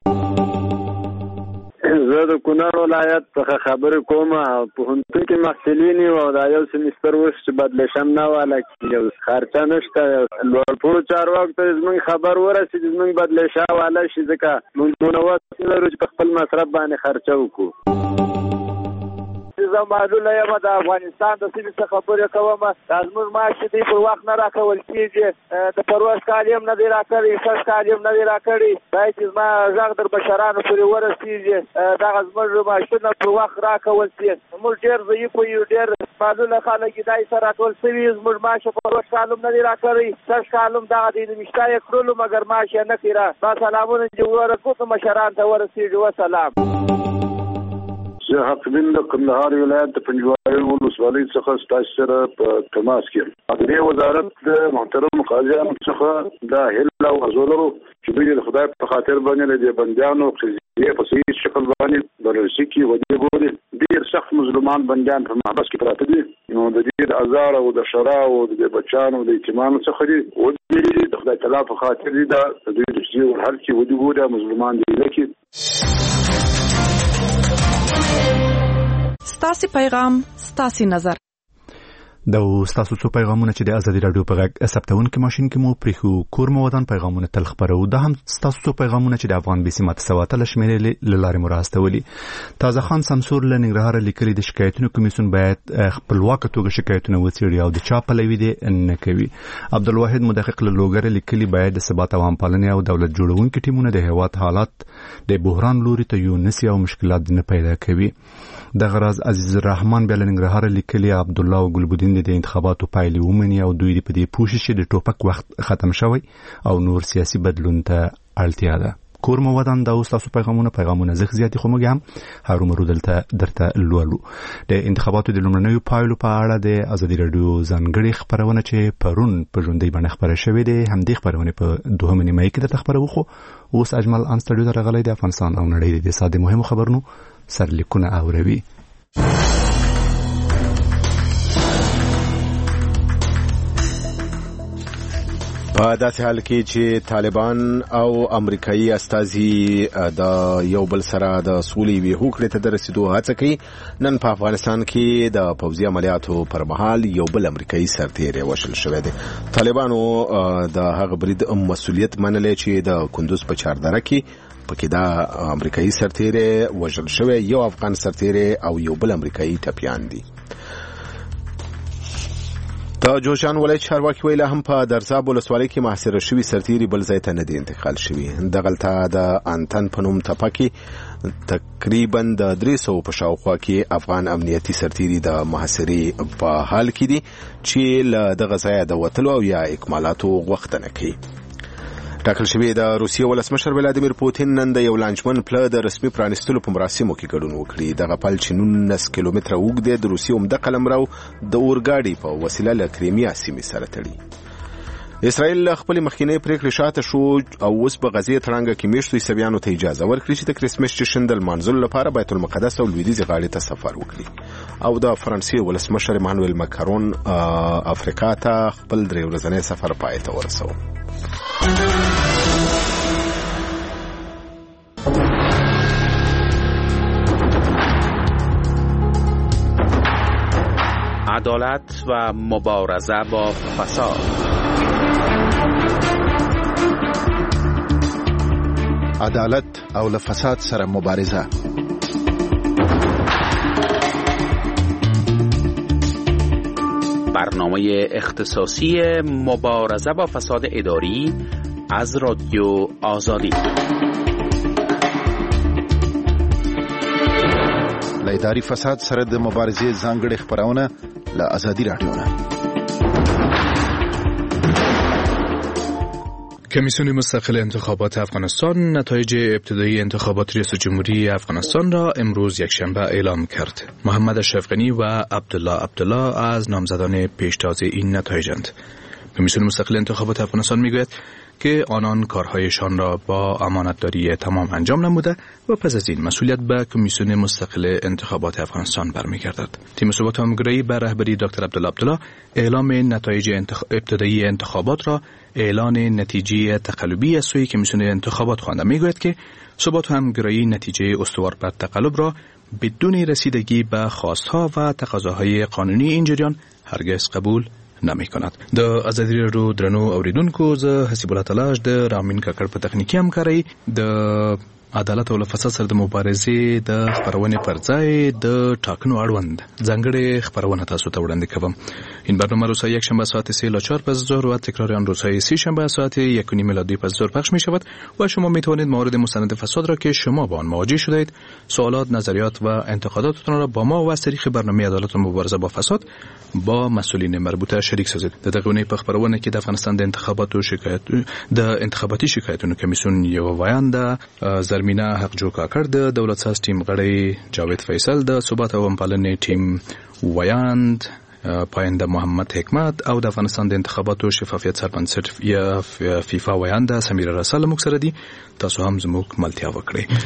زه د کونړ ولایت څخه خبرې کوم. پوهنتون کې محصلین یو او دا یو سمیستر اوس چې بدلشم نه واله یو خرچه نشته. لوړپوړو چارواکو ته زموږ خبر ورسېد زموږ بدلشه واله شي، ځکه موږ منوس نه لرو چې په خپل مصرف باندې خرچه وکړو. زه معلوله یم د افغانستان د سیمې څخه خبرې کوم. دا زموږ معاش چې دی پر وخت نه راکول کېږي، د پروس کال هم نه دی راکړی، سږ کال هم نه دی راکړی. باید چې زما غږ در بشرانو پورې ورسېږي، دغه زموږ معاشونه پر وخت راکول شي. موږ ډېر ضعیفو یو، ډېر معلوله خلک دا یې سره راټول شوي. زموږ معاش په پروس کال هم نه دی راکړی، سږ کال هم دغه دی نوشته یې کړلو مګر معاش یې نه کړی. دا سلامونه چې ورکوټو مشران ته ورسېږي. وسلام. زه حق بین د کندهار ولایت د پنجوایي ولسوالۍ څخه ستاسو سره په تماس کې یم. د دې وزارت د محترم قاضیانو څخه دا هیله او ارزو لرو چې دوی د خدای په خاطر باندې د بندیانو قضیې په صحیح شکل باندې بررسي کړي. ودې ګوري ډېر سخت مظلومان بندیان په محبس کې پراته دي، نو د دې د ازار او د شرا او د بچانو د یتیمانو څخه دي. ودې د خدای تعالی په خاطر دي دا د دوی د ستیو هر کې ودې ګوري مظلومان دي. لکه ستاسو پیغام ستاسو نظر د تاسو څو پیغامونه چې د ازادي رادیو په غږ ثبتونکو ماشين کې مو پریخو کور مو ودان پیغامونه تل خبرو ده هم تاسو څو پیغامونه چې د افغان بي سي ماته سواتل شمیرې لاره مراستولي تازه خان سمسور لنګرهار لیکلي د شکایتونو کمیسیون باید خپلواک توګه شکایتونه وڅېړي او د چا پلوي دي نه کوي عبدالواحد مدقق لوګر لیکلي باید د ثبات عوام پالنې او دولت جوړونکو ټیمونه د هیواد حالات د بحران لوري ته یو نسي او مشکلات نه پیدا کوي د غراز عزیز الرحمن بل ننګرهار لیکلي عبد الله او ګلبدین د انتخاباتو پایلې ومني او دوی په دې پوښښ چې د ټوپک وخت ختم شوی او نور سیاسي بدلون ته اړتیا ده کور مو ودان دا تاسو پیغامونه پیغامونه زخ زیاتې خو موږ هم هارو مرو دلته درته لولو د انتخاباتو د لومړنیو پایلو په اړه د ازادي رادیو ځانګړي خبرونه چې پرون په ژوندۍ باندې خبره شوې ده همدې خبرونه په دوهمه نیمه کې د خبرو خو اوس اجمل ان سټډیو ته راغلی د افغانستان او نړۍ د ساده مهمو خبرونو سرلیکونه اوروي په داسې حال کې چې طالبان او امریکایي استازي د یو بل سره د سولې وی هوکړې ته د رسیدو هڅه کوي نن په افغانستان کې د پوځي عملیاتو پر مهال یو بل امریکایي سرتیری وشل شوی دی طالبانو د هغه برید مسؤلیت منلی چې د کندوز په چاردره کې پکې دا امریکایي سرتیری وشل شوی یو افغان سرتیری او یو بل امریکایي ټپیان دي د جوشان ولایت چارواکي ویل هم په درزاب ولسوالۍ کې محاصره شوی سرتیری بل ځای ته نه دی انتقال شوی دغلته د انتن په نوم تپه کې تقریبا د درې سوه په شاوخوا کې افغان امنیتي سرتیری د محاصرې په حال کې دي چې له دغه ځایه د وتلو او یا اکمالاتو غوښتنه کوي ټاکل شوی د روسیې ولسمشر ولادیمیر پوتین نن د یو لانجمن پله د رسمي پرانیستلو په مراسمو کې ګډون وکړي دغه پل چې نولس کیلومتره اوږد دی د روسیې عمده قلمرو د اورګاډي په وسیله له کریمیا سیمې سره تړي اسرائیل له خپل مخکینی پریکړې شاته شو او اوس په غزې تړانګه کې میشتو عیسویانو ته اجازه ورکړي چې د کرسمس جشن د لمانځلو لپاره بیت المقدس او لویدیځې غاړې ته سفر وکړي او د فرانسې ولسمشر مانویل ماکرون افریقا ته خپل درې ورځنی سفر پای ته ورسوي عدالت و مبارزه با فساد عدالت او له فساد سره مبارزه برنامه اختصاصی مبارزه با فساد اداری از رادیو آزادی له اداري فساد سره د مبارزې ځانګړي خبرونه له ازادي رادیو نه کمیسیون مستقل انتخابات افغانستان نتایج ابتدایی انتخابات ریاست جمهوری افغانستان را امروز یکشنبه اعلام کرد. محمد اشرف غنی و عبدالله عبدالله از نامزدان پیشتاز این نتایجند. کمیسیون مستقل انتخابات افغانستان میگوید که آنان کارهایشان را با امانتداری تمام انجام نموده و پس از این مسئولیت به کمیسیون مستقل انتخابات افغانستان برمیگردد. تیم ثبات همگرایی به رهبری دکتر عبدالله عبدالله اعلام نتایج انتخ... ابتدایی انتخابات را اعلان نتیجه تقلبی از سوی کمیسیون انتخابات خوانده. میگوید که ثبات همگرایی نتیجه استوار بر تقلب را بدون رسیدگی به خواستها و تقاضاهای قانونی این جریان هرگز قبول نمی کند. د ازادي رادیو درنو اوریدونکو زه حسیب الله تلاش د رامین کاکړ په تخنیکی همکارۍ د عدالت او فساد سره د مبارزې د خبرونه پر ځای د ټاکنو اړوند ځانګړي خبرونه تاسو ته وړاندې کوم. این برنامه روز یک شنبه ساعت سه تا چهار پس ظهر و تکرار آن روزهای سه شنبه ساعت یک و نیم میلادی پس ظهر پخش می شود و شما می توانید موارد مستند فساد را که شما با آن مواجه شدید سوالات، نظریات و انتقاداتتان را با ما و از طریق برنامه عدالت و مبارزه با فساد با مسئولین مربوطه شریک سازید. د دغه په خبرونه کې د افغانستان د انتخاباتو شکایت د انتخاباتي شکایتونو کمیسیون یو ویان د زرمینه حقجو کاکړ د دولت ساز ټیم غړی جاوید فیصل د ثبات او امپالنې ټیم ویاند پاینده محمد حکمت او د افغانستان د انتخاباتو شفافیت سربنسټ یا فیفا ویاند سمیره رسول موږ سره دي. تاسو هم زموږ ملتیا وکړئ.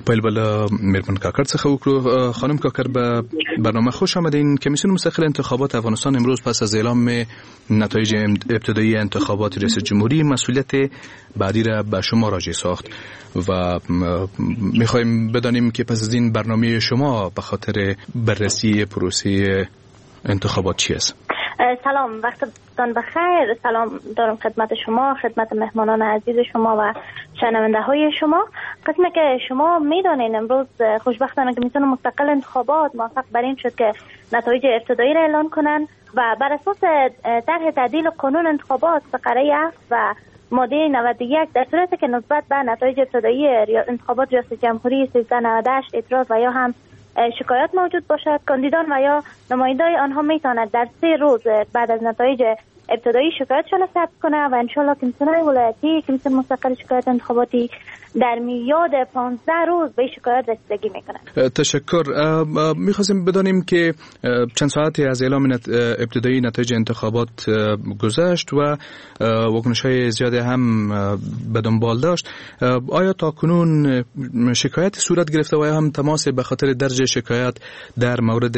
پیل بلا میرمن کاکر څخه وکړو. خانم کاکر به برنامه خوش آمدین. کمیسیون مستقل انتخابات افغانستان امروز پس از اعلام نتایج ابتدایی انتخابات ریاست جمهوری مسئولیت بعدی را به شما راجع ساخت و میخوایم بدانیم که پس از این برنامه شما به خاطر بررسی پروسه انتخابات چی است؟ سلام، وقتتان بخیر. سلام دارم خدمت شما، خدمت مهمانان عزیز شما و شنونده های شما. قسمی که شما میدانین امروز خوشبختانه کمیسیون مستقل انتخابات موفق بر این شد که نتایج ابتدایی را اعلان کنند و بر اساس طرح تعدیل قانون انتخابات فقره هفت و ماده نود و یک در صورتی که نسبت به نتایج ابتدایی انتخابات ریاست جمهوری سیزده نود و هشت اعتراض و یا هم شکایت موجود باشد، کاندیدان و یا نمایندای آنها میتواند در سه روز بعد از نتایج ابتدایی شکایتشان را ثبت کنه و انشالله کمیسیون ولایتی، کمیسیون مستقل شکایت انتخاباتی در میاد پانزده روز به شکایت رسیدگی میکنه. تشکر. میخواستیم بدانیم که چند ساعتی از اعلام ابتدایی نتایج انتخابات گذشت و واکنش‌های زیادی هم به دنبال داشت. آیا تا کنون شکایت صورت گرفته و آیا هم تماس به خاطر درج شکایت در مورد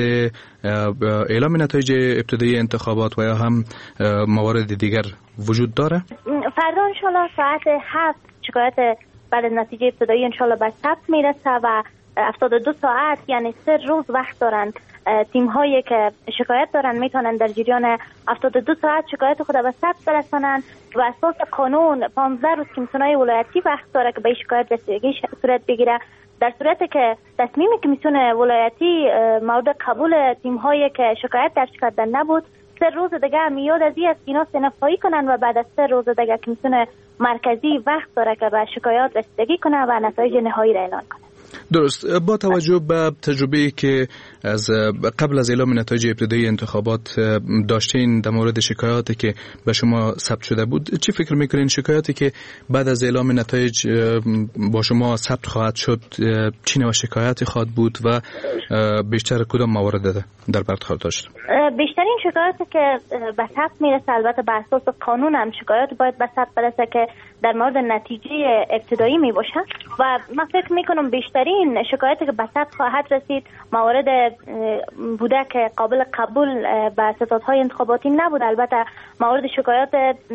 اعلام نتایج ابتدایی انتخابات و یا هم موارد دیگر وجود داره؟ فردا انشالله ساعت هفت شکایت بعد از نتیجه ابتدایی انشالله به ثبت میرسه و هفتاد و دو ساعت یعنی سه روز وقت دارن تیم هایی که شکایت دارن میتونن در جریان هفتاد و دو ساعت شکایت خود به ثبت برسانن و اساس قانون پانزده روز کمیسیون ولایتی وقت داره که به شکایت رسیدگی صورت بگیره. در صورتی که تصمیم کمیسیون ولایتی مورد قبول تیم هایی که شکایت درج کردن نبود، سه روز دیگه میاد از این اینا سنفایی کنن و بعد از سه روز دیگه کمیسیون مرکزی وقت داره که به شکایات رسیدگی کنه و نتایج نهایی را اعلان کنه. درست. با توجه به تجربه‌ای که از قبل از اعلام نتایج ابتدایی انتخابات داشتین در مورد شکایاتی که به شما ثبت شده بود، چی فکر میکنین شکایاتی که بعد از اعلام نتایج با شما ثبت خواهد شد چی نوع شکایاتی خواهد بود و بیشتر کدام موارد در بر خواهد داشت؟ بیشترین شکایاتی که به ثبت میرسه البته بر اساس قانون هم شکایات باید به ثبت برسه که در مورد نتیجه ابتدایی می باشه و من فکر میکنم بیشترین شکایاتی که به ثبت خواهد رسید موارد بوده که قابل قبول به ستادهای انتخاباتی نبود. البته موارد شکایات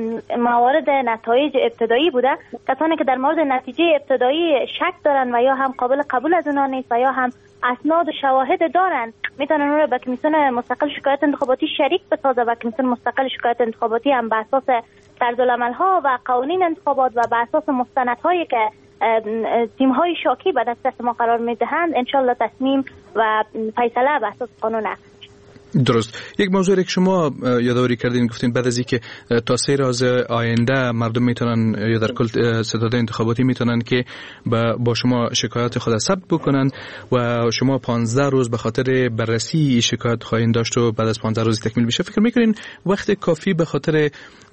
موارد نتایج ابتدایی بوده، کسانی که در مورد نتیجه ابتدایی شک دارن و یا هم قابل قبول از اونها نیست و یا هم اسناد و شواهد دارن میتونن اون رو به کمیسیون مستقل شکایت انتخاباتی شریک بسازه و کمیسیون مستقل شکایت انتخاباتی هم به اساس طرزالعمل ها و قوانین انتخابات و به اساس مستندهایی که تیم های شاکی به دست ما قرار میدهند انشالله تصمیم و فیصله به اساس قانون است. درست. یک موضوعی که شما یادآوری کردین گفتین بعد از اینکه تا سه روز آینده مردم میتونن یا در کل ستاد انتخاباتی میتونن که با شما شکایات خود ثبت بکنن و شما پانزده روز به خاطر بررسی شکایت خواهید داشت و بعد از پانزده روز تکمیل بشه. فکر میکنین وقت کافی به خاطر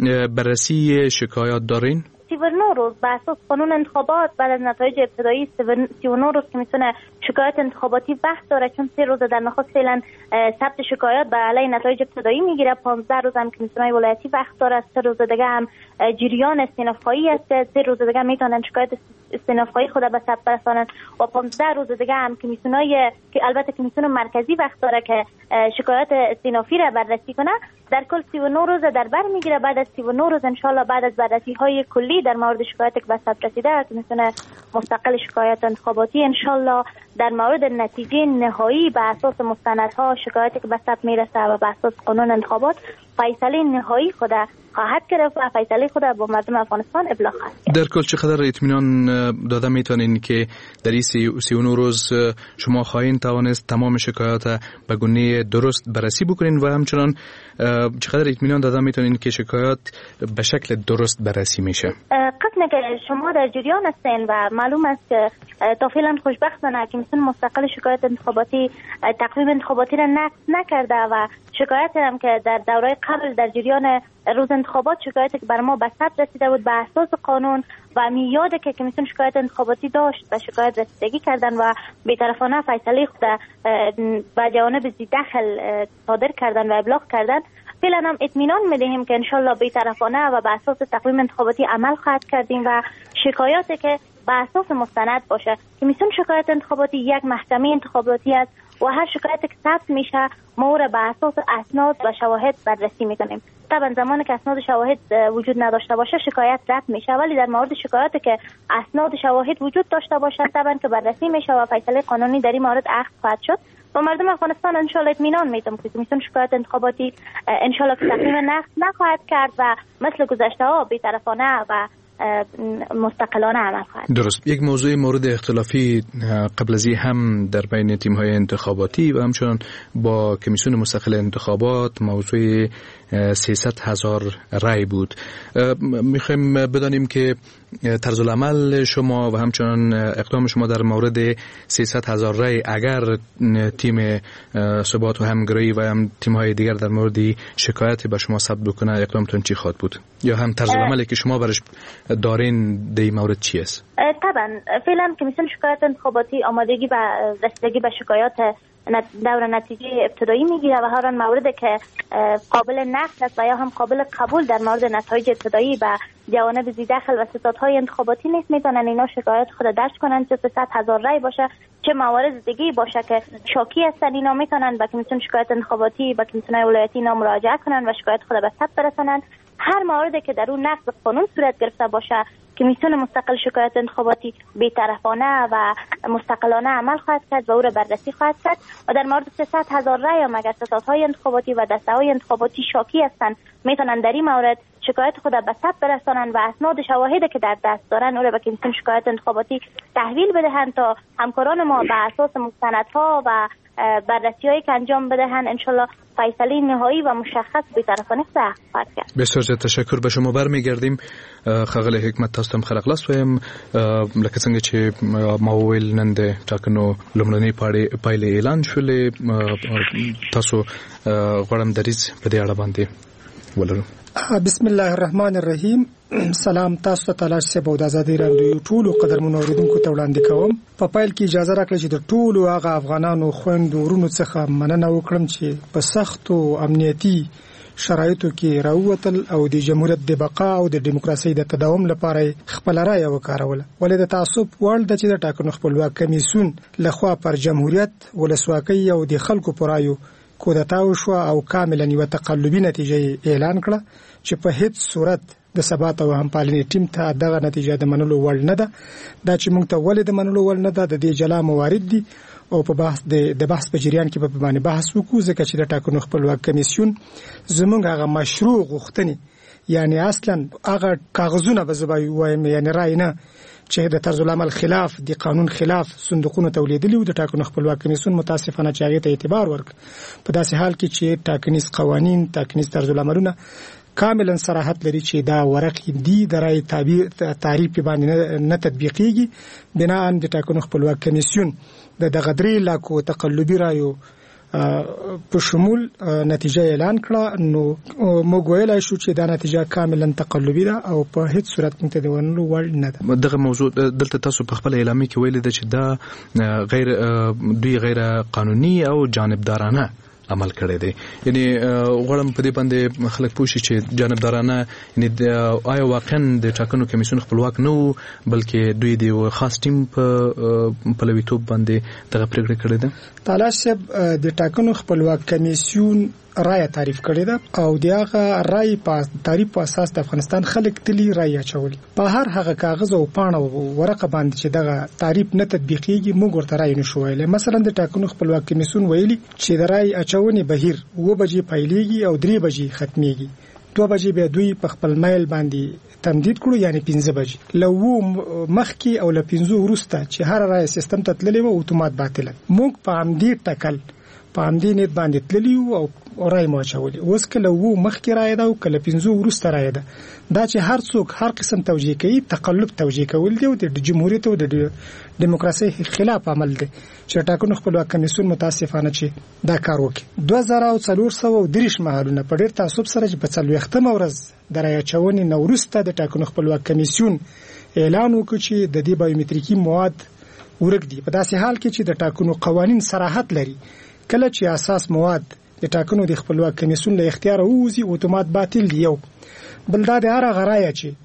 بررسی شکایات دارین؟ سی و نه روز به اساس قانون انتخابات بعد از نتایج ابتدایی سی و نه روز که میتونه شکایت انتخاباتی وقت داره، چون سه روز در نخست فعلا ثبت شکایات به علیه نتایج ابتدایی میگیره، پانزده روز هم کمیسیون ولایتی وقت داره، سه روز دیگه هم جریان استینافایی است، سه روز دیگه میتونن شکایت استینافایی خود به ثبت برسانن و پانزده روز دیگه هم کمیسیونای که البته کمیسیون مرکزی وقت داره که شکایت استینافی را بررسی کنه. در کل سی و نه روز در بر میگیره. بعد از سی و نه روز انشالله بعد از بررسی های کلی در مورد شکایتی که به ثبت رسیده کمیسیون مستقل شکایت انتخاباتی انشالله در مورد نتیجه نهایی به اساس مستندها شکایتی که به ثبت میرسه و به اساس قانون انتخابات فیصله نهایی خود خواهد گرفت و فیصله خود با مردم افغانستان ابلاغ خواهد. در کل چقدر اطمینان داده میتونین که در این سی و نه روز شما خواهید توانست تمام شکایات به گونه درست بررسی بکنین و همچنان چقدر اطمینان داده میتونین که شکایات به شکل درست بررسی میشه؟ قسمه که شما در جریان هستین و معلوم است که تا فعلا خوشبختانه کمیسیون مستقل شکایت انتخاباتی تقویم انتخاباتی را نقض نکرده و شکایت هم که در دوره قبل در جریان روز انتخابات شکایتی که بر ما به ثبت رسیده بود به اساس قانون و میاده که کمیسیون شکایت انتخاباتی داشت به شکایت رسیدگی کردن و بی‌طرفانه فیصله خود به جانب ذی دخل صادر کردن و ابلاغ کردن. فعلا هم اطمینان میدهیم که انشالله بی‌طرفانه و به اساس تقویم انتخاباتی عمل خواهد کردیم و شکایاتی که به اساس مستند باشه. کمیسیون شکایت انتخاباتی یک محکمه انتخاباتی است و هر شکایتی که ثبت میشه ما را به اساس اسناد و شواهد بررسی میکنیم. طبعا زمانی که اسناد شواهد وجود نداشته باشه شکایت رد میشه، ولی در مورد شکایاتی که اسناد شواهد وجود داشته باشه طبعا که بررسی میشه و فیصله قانونی در این مورد اخذ خواهد شد و مردم افغانستان ان شاء الله اطمینان میتم که کمیسیون شکایت انتخاباتی ان شاء الله تصمیم نقض نخواهد کرد و مثل گذشته ها بی‌طرفانه و مستقلانه عمل خواهد. درست. یک موضوع مورد اختلافی قبل از این هم در بین تیم‌های انتخاباتی و همچنان با کمیسیون مستقل انتخابات موضوع سیصد هزار رای بود. میخوایم بدانیم که طرز العمل شما و همچنان اقدام شما در مورد سیصد هزار رای اگر تیم ثبات و همگرایی و هم تیم‌های دیگر در مورد شکایت به شما ثبت بکنه اقدامتون چی خواهد بود؟ یا هم طرز العملی که شما برش دارین در این مورد چی است؟ طبعا فعلا کمیسیون شکایت انتخاباتی آمادگی به رسیدگی به شکایات دور نتیجه ابتدایی میگیره و هر آن موردی که قابل نقد است و یا هم قابل قبول در مورد نتایج ابتدایی و جوانب ذی‌دخل و ستادهای انتخاباتی نیست میتونن اینا شکایت خود درج کنن، چه سیصد هزار رای باشه چه موارد دیگه باشه که شاکی هستن اینا میتونن به کمیسیون شکایت انتخاباتی و کمیسیون ولایتی اینا مراجعه کنن و شکایت خود به ثبت برسونن. هر موردی که در اون نقض قانون صورت گرفته باشه کمیسیون مستقل شکایت انتخاباتی بی‌طرفانه و مستقلانه عمل خواهد کرد و او را بررسی خواهد کرد و در مورد سیصد هزار رای هم اگر ستادهای انتخاباتی و دسته‌های انتخاباتی شاکی هستند میتونن در این مورد شکایت خود به ثبت برسانن و اسناد شواهدی که در دست دارن او را به کمیسیون شکایت انتخاباتی تحویل بدهند تا همکاران ما به اساس مستندها و بررسی‌هایی که انجام بدهند ان شاء الله فیصله نهایی و مشخص بی‌طرفانه خواهد کرد. بسیار زیات تشکر. به شما برمیگردیم. ښاغلی حکمت تاسو ته خیر خلاص وایم لکه څنګه چې ما وویل نن د ټاکنو لومړنۍ پایلې اعلان شولې تاسو غواړم دریځ په دې اړه باندې ولرو. بسم الله الرحمن الرحیم. سلام تاسو ته تلاش سبا د ازادي رادیو ټولو قدرمنو اوریدونکو ته وړاندې کوم. په پایل کې اجازه راکړئ چې د ټولو هغه افغانانو خويندو ورونو څخه مننه وکړم چې په سختو امنیتي شرایطو کې راووتل او د جمهوریت د بقا او د دیموکراسي د تداوم لپاره خپل رائے وکاروله. ولې د تعصب وړ د چې د ټاکنو خپلواک کمیسیون لخوا پر جمهوریت ولسواکۍ او د خلکو پرایو کودتا وشو او کاملا یو تقلبي نتیجه اعلان کړه چې په هیڅ صورت د ثبات او همپالنې ټیم ته دغه نتیجه د منلو وړ نه ده. دا چې موږ ته ولې د منلو وړ نه ده د دې جلا موارد دي او په بحث د بحث په جریان کې په باندې بحث وکړو ځکه چې د ټاکنو خپلواک کمیسیون زموږ هغه مشروع غوښتنې یعنی اصلا هغه کاغذونه به زبای وایم یعنی رای نه چې د طرز العمل خلاف د قانون خلاف صندوقونه تولیدلی او د ټاکنو خپلواک کمیسیون متاسفانه چې هغه ته اعتبار ورک په داسې حال کې چې ټاکنیز قوانین ټاکنیز طرز العملونه کاملا صراحت لري چې دا ورق دی د رای تعبیر تعریف باندې نه تطبیقيږي بنا ان د ټاکنو خپلواک کمیسیون د دغه درې لاکو تقلبي رایو په شمول نتیجه اعلان کړه. نو موږ ویلای شو چې دا نتیجه کاملا تقلبي ده او په هیڅ صورت کې د ونلو وړ نه ده. دغه موضوع دلته تاسو په خپل اعلامیه کې ویل دي چې دا غیر دوی غیر قانوني او جانبدارانه عمل کړی دی. یعنی غواړم په دې باندې خلک پوه شي چې جانبدارانه یعنی آیا واقعا د ټاکنو کمیسیون خپلواک نه وو بلکې دوی د خاص ټیم په پلویتوب باندې دغه پریکړه کړې ده؟ تلاش صاحب د ټاکنو خپلواک کمیسیون رای تعریف کړی ده او دغه رای په تعریف په اساس د افغانستان خلک تلی رای اچولي په هر هغه کاغذ او پاڼه ورقه باندې چې دغه تعریف نه تطبیقيږي موږ ورته رای نشو ویلای. مثلا د ټاکنو خپلواک کمیسیون ویلي چې د رای اچونې بهیر و بجې پیلېږي او درې بجې ختميږي، دوه بجې به دوی په خپل میل باندې تمدید کړو یعنی پنځه بجې لو مخکي او ل پنځه وروسته چې هر رای سیستم ته تللی وو اتومات باطل. موږ په امدې ټکل په امدې نه باندې تللی او رای مو چولې اوس کله وو مخکې رای دا او کله پنځه وروسته رای ده. دا چې هر څوک هر قسم توجیه کوي تقلب توجیه کول دی او د جمهوریت او د دیموکراسي خلاف عمل دی چې ټاکنو خپلواک کمیسیون متاسفانه چې دا کار وکړي. دوه زره او څلور سوه درې مهالونه په ډېر تعصب سره چې په څلوېښتمه ورځ د رای اچونې نه وروسته د ټاکنو خپلواک کمیسیون اعلان وکړ چې د دې بایومتریکي مواد ورک دي په داسې حال کې چې د ټاکنو قوانین صراحت لري کله چې اساس مواد د ټاکنو د خپلواک کمیسیون له اختیار ووزي اتومات باطل دی. یو بل دا د هر غرايه چې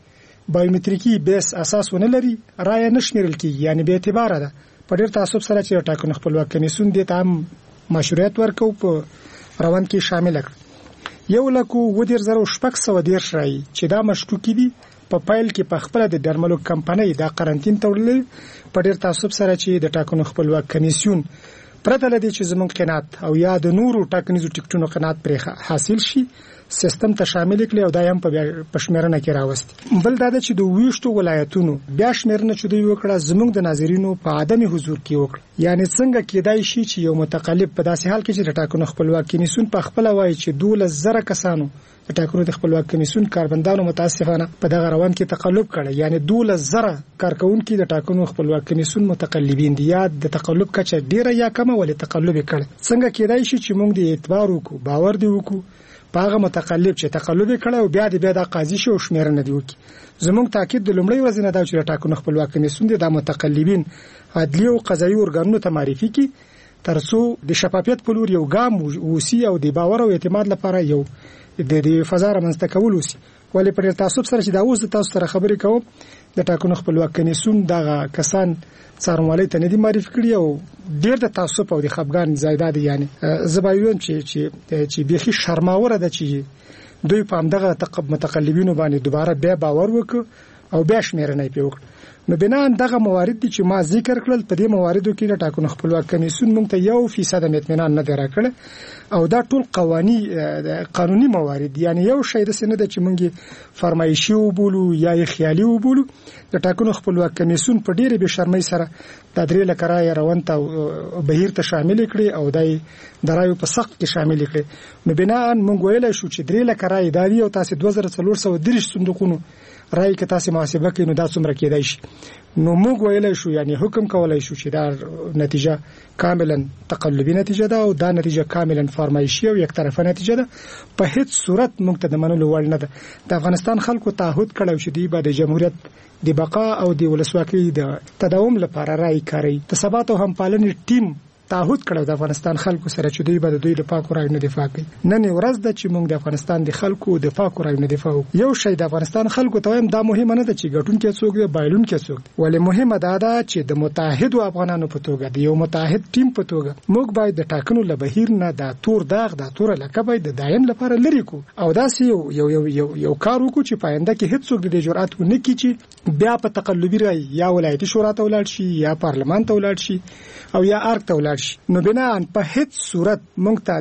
بایومتریکي بیس اساس ونه لري رایه نشمیرل کیږي، یعنی به اعتبار ده. په ډېر تعصب سره چې ټاکنو خپلواک کمیسیون د تام مشروعیت ورکو په روان کې شامل کړ. یو لکو و دیر زره شپږ سوه دېرش رایې چې دا مشکوکې دي په پایل کې په خپله د درملو کمپنۍ دا قرنطین ته وړلې. په ډېر تعصب سره چې د ټاکنو خپلواک کمیسیون پرته له دې چې زموږ قناعت او یا د نورو ټاکنیزو ټکټونو قناعت پرې حاصل شي سیستم ته شامل کړي او دا هم په شمیرنه کې راوستي. بل دا چې د ویشتو ولایتونو بیا شمیرنه چې دوی وکړه زموږ د ناظرینو په عدم حضور کې وکړه. یعنی څنګه کېدای شي چې یو متقلب په داسې حال کې چې د ټاکنو خپلواک کمیسیون په خپل وایي چې دولس زره کسانو د ټاکنو د خپلواک کمیسیون کاربندانو متاسفانه په دغه روان کې تقلب کړي، یعنی دولس زره کارکونکو د ټاکنو خپلواک کمیسیون متقلبین دي، یا د تقلب کچه ډیره یا کمه ولې تقلب کړي. څنګه کېدای شي چې موږ د اعتبار وکړو باور دی وکړو پاغه متقلب چې تقلب کړي او بیا د بیا د قاضي شو شمیرنه دی وکړي. زموږ تاکید د لومړی ورځ نه دا چې ټاکنو خپلواک کمیسیون د متقلبین عدلی او قضایي ارګانونو ته معرفي کړي ترڅو د شفافیت په لور یو ګام ووسی او د باور او اعتماد لپاره یو د دې فضا رامنځته کول وسی. ولې په تعصب سره چې دا اوس تاسو سره خبرې کوم د ټاکنو خپلواک کمیسیون دغه کسان څارنوالۍ ته نه دي معرفي کړي او ډېر د تعصب او د خپګان زیاده دي. یعنی زبایون چې چې چې بيخي شرماوره ده چې دوی په همدغه متقلبینو باندې دوباره بیا باور وکړي او بیا شمیرنه یې وکړي. نو بنا دغه موارد دي چې ما ذکر کړل په دې مواردو کې د ټاکنو خپلواک کمیسیون موږ ته یو فیصد اطمینان نه درکړ او دا ټول قواني قانوني موارد، یعنی یو شی د سینه د چې موږ فرمایشي وبولو یا یې خیالي وبولو. د ټاکنو خپلواک کمیسیون په ډېرې بې شرمۍ سره د درې لکه رایې روان ته بهیر ته شامل کړي او دای درایو په سخت کې شامل کړي. نو بنا موږ ویلای شو چې درې لکه رایې داري او تاسو دوه زره څلور سوه دېرش صندوقونو رای کې تاسو محاسبه کوي نو دا څومره کېدای شي. نو موږ ویلای شو یعنی حکم کولای شو چې دا نتیجه کاملا تقلبي نتیجه ده او دا نتیجه کاملا فرمایشي او یک طرفه نتیجه ده. په هیڅ صورت موږ ته د منلو وړ نه ده. د افغانستان خلکو تعهد کړو چې دوی به د جمهوریت د بقا او د ولسواکۍ د تداوم لپاره رای کوي. د ثبات او همپالنې ټیم تعهد کړو د افغانستان خلکو سره چې دوی به د دوی د پاکو رایو نه دفاع کوي. نن ورځ د چې موږ د افغانستان د خلکو د پاکو رایو نه دفاع کوو. یو شی د افغانستان خلکو ته هم دا مهمه نه ده چې ګټون کې څوک دی بایلون کې څوک دی، ولې مهمه ده دا چې د متحدو افغانانو په توګه د یو متحد ټیم په توګه موږ باید د ټاکنو له بهیر نه د تور داغ د تور لکه باید د دایم لپاره لري کو او داسې یو یو یو یو کار وکړو چې پاینده کې هیڅ څوک د جرأت ونه کړي چې بیا په تقلبي رای یا ولایتي شورا ته ولاړ شي یا پارلمان ته ولاړ شي او یا ارګ ته ولاړ شي. نو بنا په هیڅ صورت موږ ته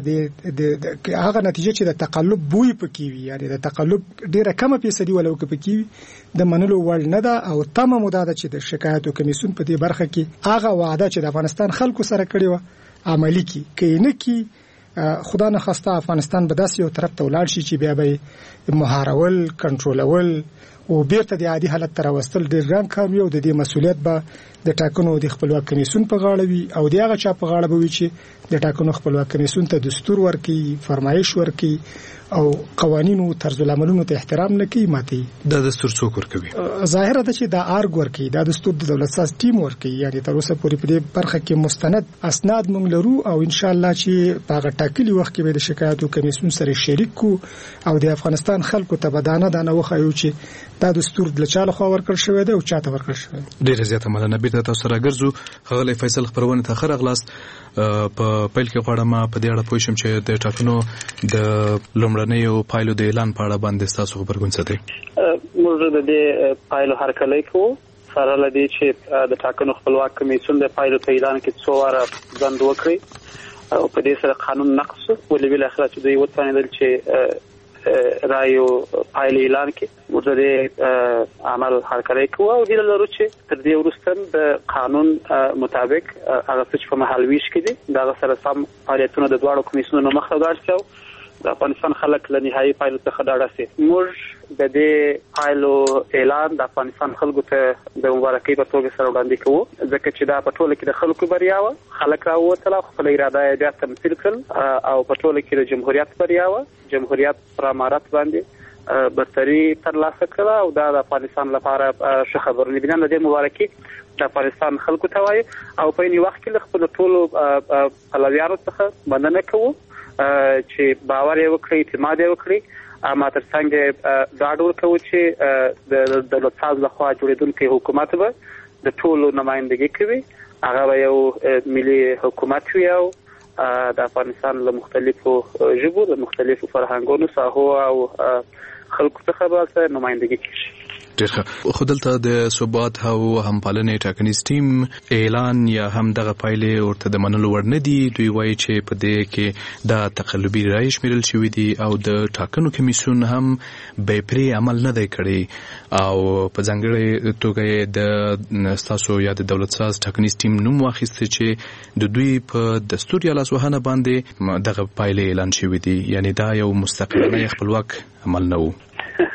د هغه نتیجه چې د تقلب بوی پکې وي، یعنی د تقلب ډیره کمه فیصدي ولو کې پکې وي د منلو وړ نه ده. او تمه موده ده چې د شکایتو کمیسیون په دې برخه کې هغه وعده چې د افغانستان خلکو سره کړی و عملی کی کینه کی خدا نه خواسته افغانستان به داسې یو طرف ته ولاړ شي چې بیا به مهارول کنټرولول او بیرته د عادي حالت تر وستل ډیر ګران کار وي او د دې مسولیت به د ټاکنو د خپلواک کمیسیون په غاړه وي او د هغه چا په غاړه به وي چې د ټاکنو خپلواک کمیسیون ته دستور ورکړي، فرمایش ورکړي او قوانینو طرز العملونو ته احترام نه کوي ماتي. دا دستور څوک ورکوي؟ ظاهره ده چې دا ارګ ورکوي، دا دستور د دولت ساز ټیم ورکوي. یعنی تر اوسه پورې په دې برخه کې مستند اسناد موږ لرو او ان شاء الله چې په هغه ټاکلي وخت کې به د شکایتو کمیسیون سره شریک کو او د افغانستان خلکو ته بدانه دانه وخایو چې دا دستور د چاله خو ورکړ شوی دی او چاته ورکړ شوی. ډیره زیاته مننه. بیرته تاسو راګرځو. خغلی فیصل خبرونه ته خره غلاست په پیل کې غواړم په دې اړه پوه شم چې د ټاکنو د لومړنیو پایلو د اعلان په اړه باندې تاسو خبرګون څه دی؟ موږ د دې پایلو هرکلی کوو سره لدی چې د ټاکنو خپلواک کمیسیون د پایلو په اعلان کې څو واره ځند وکړي او په دې سره قانون نقض ولې بل اخر چې دوی وتوانیدل چې رایو پایل اعلان کې موږ د عمل هرکلی کوو او هیله لرو چې تر دې وروسته د قانون مطابق هغه څه په محل ویش کې دي دا سره سم فعالیتونه د دواړو کمیسیونونو مخ ته لاړ شي. د افغانستان خلک له نهایي پایلو څخه ډاډه سي. موږ د دې پایلو اعلان د افغانستان خلکو ته د مبارکۍ په توګه سره وړاندې کوو ځکه چې دا په ټوله کې د خلکو بریا و. خلک راووتل خپل اراده یې بیا تمثیل کړل او په ټوله کې د جمهوریت بریا و. جمهوریت پر امارت باندې برتري ترلاسه کړه او دا د افغانستان لپاره ښه خبر نه بینه. د دې مبارکي د افغانستان خلکو ته وایي او په یوه وخت کې خپل ټولو پلویانو څخه مننه کوو چې باور یې وکړي، اعتماد یې وکړي اما ترڅنګ دا ډول کوي چې د دولت ساز لخوا جوړیدونکي حکومت به د ټولو نمائندګي کوي، هغه یو ملي حکومت وي او د افغانستان له مختلفو ژبو د مختلفو فرهنګونو ساحو او خلکو څخه به نمائندګي کوي. ډېر خو دلته د ثبات او همپالنې ټاکنیز ټیم اعلان یا هم دغه پایلې ورته د منلو وړ نه دي. دوی وایي چې په دې کې دا تقلبي رایې شمیرل شوي دي او د ټاکنو کمیسیون هم بې پرې عمل نه دی کړی او په ځانګړې توګه د ستاسو یا د دولت ساز ټاکنیز ټیم نوم واخیسته چې د دوی په دستور یا لاسوهنه باندې دغه پایلې اعلان شوي دي، یعنی دا یو مستقلانه خپلواک عمل نه و.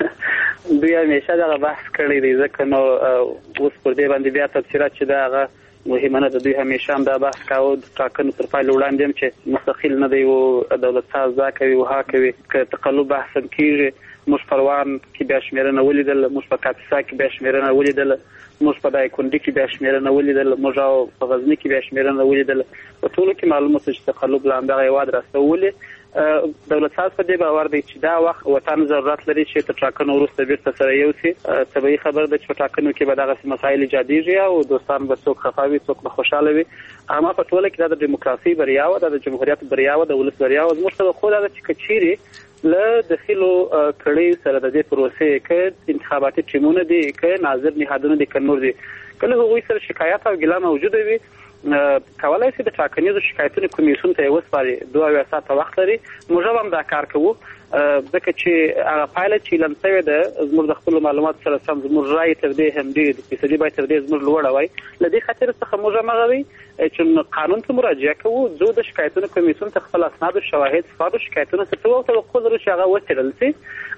دوی همیشه دغه بحث کړی دی، ځکه نو اوس پر دې باندې بیا تفصیلات چې دا هغه مهمه نه ده. دوی همیشه هم دا بحث کاوه د ټاکنو تر پایلې وړاندې هم چې مستقل نه دی او دولت ساز دا کوي او ها کوي. که تقلب بحث هم کېږي، موږ پروان کې بیا شمېرنه ولیدل، موږ په کاپیسا کې بیا شمېرنه ولیدل، موږ په دایکنډي کې بیا شمېرنه ولیدل، موږ او په غزني کې بیا شمېرنه ولیدل. په ټولو کې معلومه شوه چې تقلب له همدغه هېواد راستولې. دولت ساز په دې باور دی چې دا وخت وطن ضرورت لري چې تر ټاکنو وروسته بیرته سره یو شي. طبیعي خبره ده چې په ټاکنو کې به دغسې مسایل ایجادېږي او دوستان به څوک خفه وي، څوک به خوشحاله وي. اما په ټوله کې دا د ډیموکراسۍ بریا وه، دا د جمهوریت بریا وه، د ولس بریا وه. زموږ توقع دا ده چې که چیرې له دخیلو کړیو سره د دې پروسې که انتخاباتي ټیمونه دي، که ناظر نهادونه دي، که نور دي، که له هغوی سره شکایت او ګیله موجوده وي، کولای شي د ټاکنیزو شکایتونو کمیسیون ته یې وسپاري. دوه اویا ساعته وخت لري. موږ هم دا کار کوو، ځکه چې هغه پایله چې اعلان شوې ده زموږ د خپلو معلوماتو سره سم زموږ رایې تر دې هم ډېر فیصدي باید تر دې زموږ لوړه وای. له دې خاطر څخه موږ هم هغه وي چې قانون ته مراجعه کوو، ځو د شکایتونو کمیسیون ته خپل اسناد او شواهد صفات او شکایتونه ثبتوو او توقع لرو چې هغه وڅېړل شي.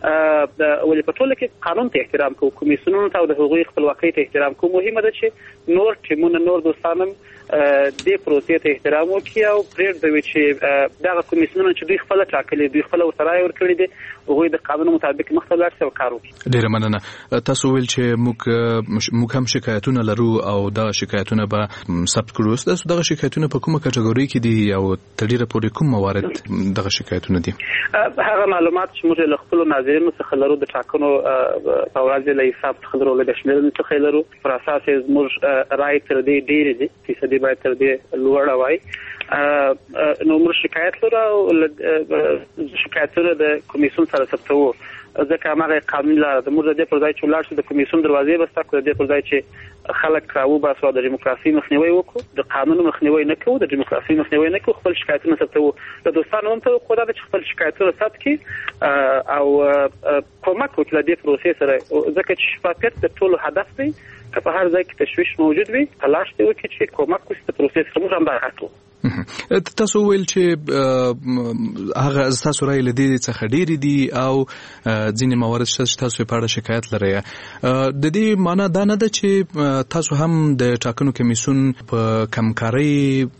ولې په ټوله کې قانون ته احترام کوو، کمیسیونونو ته او د هغوی خپلواکۍ ته احترام کوو. مهمه ده چې نور ټیمونه، نور دوستان هم دې پروسې ته احترام وکړي او پرېږدي وي چې دغه کمیسیونونه چې دوی خپله ټاکلي، دوی خپله ورته رایې ورکړي دي، هغوی د قانون مطابق مخته لاړ شي او کار وکړي. ډېره مننه. تاسو ویل چې موږ موږ هم شکایتونه لرو او دا شکایتونه به ثبت کړو. تاسو دغه شکایتونه په کومه کټګورۍ کې دي او تر ډېره پورې کوم موارد دغه شکایتونه دي؟ هغه معلومات چې موږ له خپلو ناظرینو څخه لرو، د ټاکنو په ورځ له حساب څخه لرو، له شمېرنې څخه لرو، پر اساس یې زموږ رایې تر دې ډېرې دي، فیصدي باید تر دې لوړه وای. نو موږ شکایت لرو او شکایتونه د کمیسیون سره ثبتوو، ځکه هماغه قانوني لاره ده. موږ د دې پر ځای چې ولاړ شو د کمیسیون دروازې بسته کړو، د دې پر ځای چې خلک راوباسو او د ډیموکراسۍ مخنیوی وکړو، د قانون مخنیوی نه کوو، د ډیموکراسۍ مخنیوی نه کوو، خپل شکایتونه ثبتوو. د دوستانو هم توقع دا ده چې خپل شکایتونه ثبت کړي او کومک وکړي له دې پروسې سره، ځکه چې شفافیت د ټولو هدف دی. که په هر ځای کې تشویش موجود وي، تلاش دی وکړي چې کومک وکړي د پروسې سره. موږ هم دا کار کوو. تاسو ویل چې هغه تاسو رایې له دې څخه ډېرې دي او ځینې موارد شته چې تاسو په اړه شکایت لرئ. د دې معنا دا نه ده چې تاسو هم د ټاکنو کمیسیون په کمکارۍ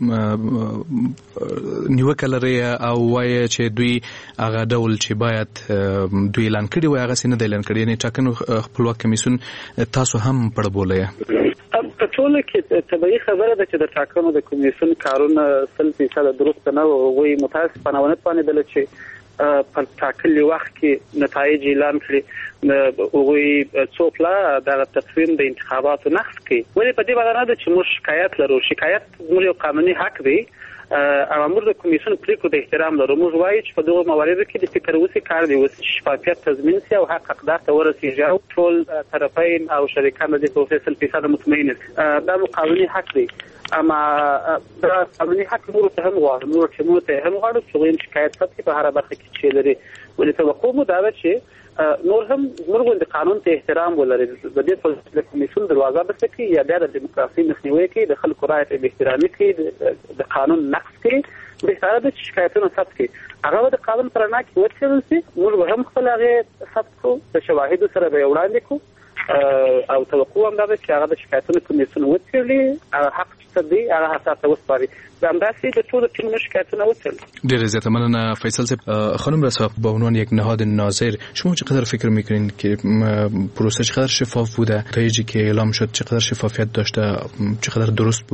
نیوکه لرئ او وایي چې دوی هغه ډول چې باید دوی اعلان کړي وای هغسې نه دی اعلان کړي، یعنې ټاکنو خپلواک کمیسیون تاسو هم پړبولی. په ټوله کې طبیعي خبره ده چې د ټاکنو د کمیسیون کارونه سل فیصده درست نه وو. هغوی متاسفانه ونه توانېدله چې په ټاکلي وخت کې نتایج اعلان کړي. هغوی څو پله دغه تصمیم د انتخاباتو نقض کړي. ولې په دې معنا ده چې موږ شکایت لرو. شکایت زموږ یو قانوني حق دی او موږ د کمیسیون پرېکړو د احترام لرو. موږ وایو چې په دغو مواردو کې د فکر وسې کار دی وسي چې شفافیت تضمین شي او حق حقدار ته ورسېږي او ټول طرفین او شریکان د دې پروسې سل فیصده مطمئن دي. دا مو قانوني حق دی. اما دا قانوني حق نورو ته هم غواړو، نورو ټیمونو ته هم غواړو چې هغوی شکایت ثبت په هره برخه کې چې لري. ولې توقع مو دا ده چې نور هم زموږ غوندې قانون ته احترام ولري، د دې په د کمیسیون دروازه بسته کړي یا بیا د ډیموکراسۍ مخنیوی کوي، د خلکو رایې ته بېاحترامي کوي، د قانون نقض کوي. بهتره ده چې شکایتونه ثبت کړي، هغه به د قانون په رڼا کې وڅېړل شي. موږ به هم خپل هغې ثبت کړو، د شواهدو سره به یې وړاندې کړو او توقع هم دا ده چې هغه د شکایتونو کمیسیون وڅېړي، هغه حق چې څه دی هغه حساب ته وسپاري. همداسې د ټولو ټیمونو شکایتونه وڅېړي. ډېره زیاده مننه فیصل صاحب. خانم رسا، به عنوان یک نهاد ناظر شما چقدر فکر میکنین که پروسه چقدر شفاف بوده؟ نتایجی که اعلام شد چقدر شفافیت داشته؟ چقدر درست بوده؟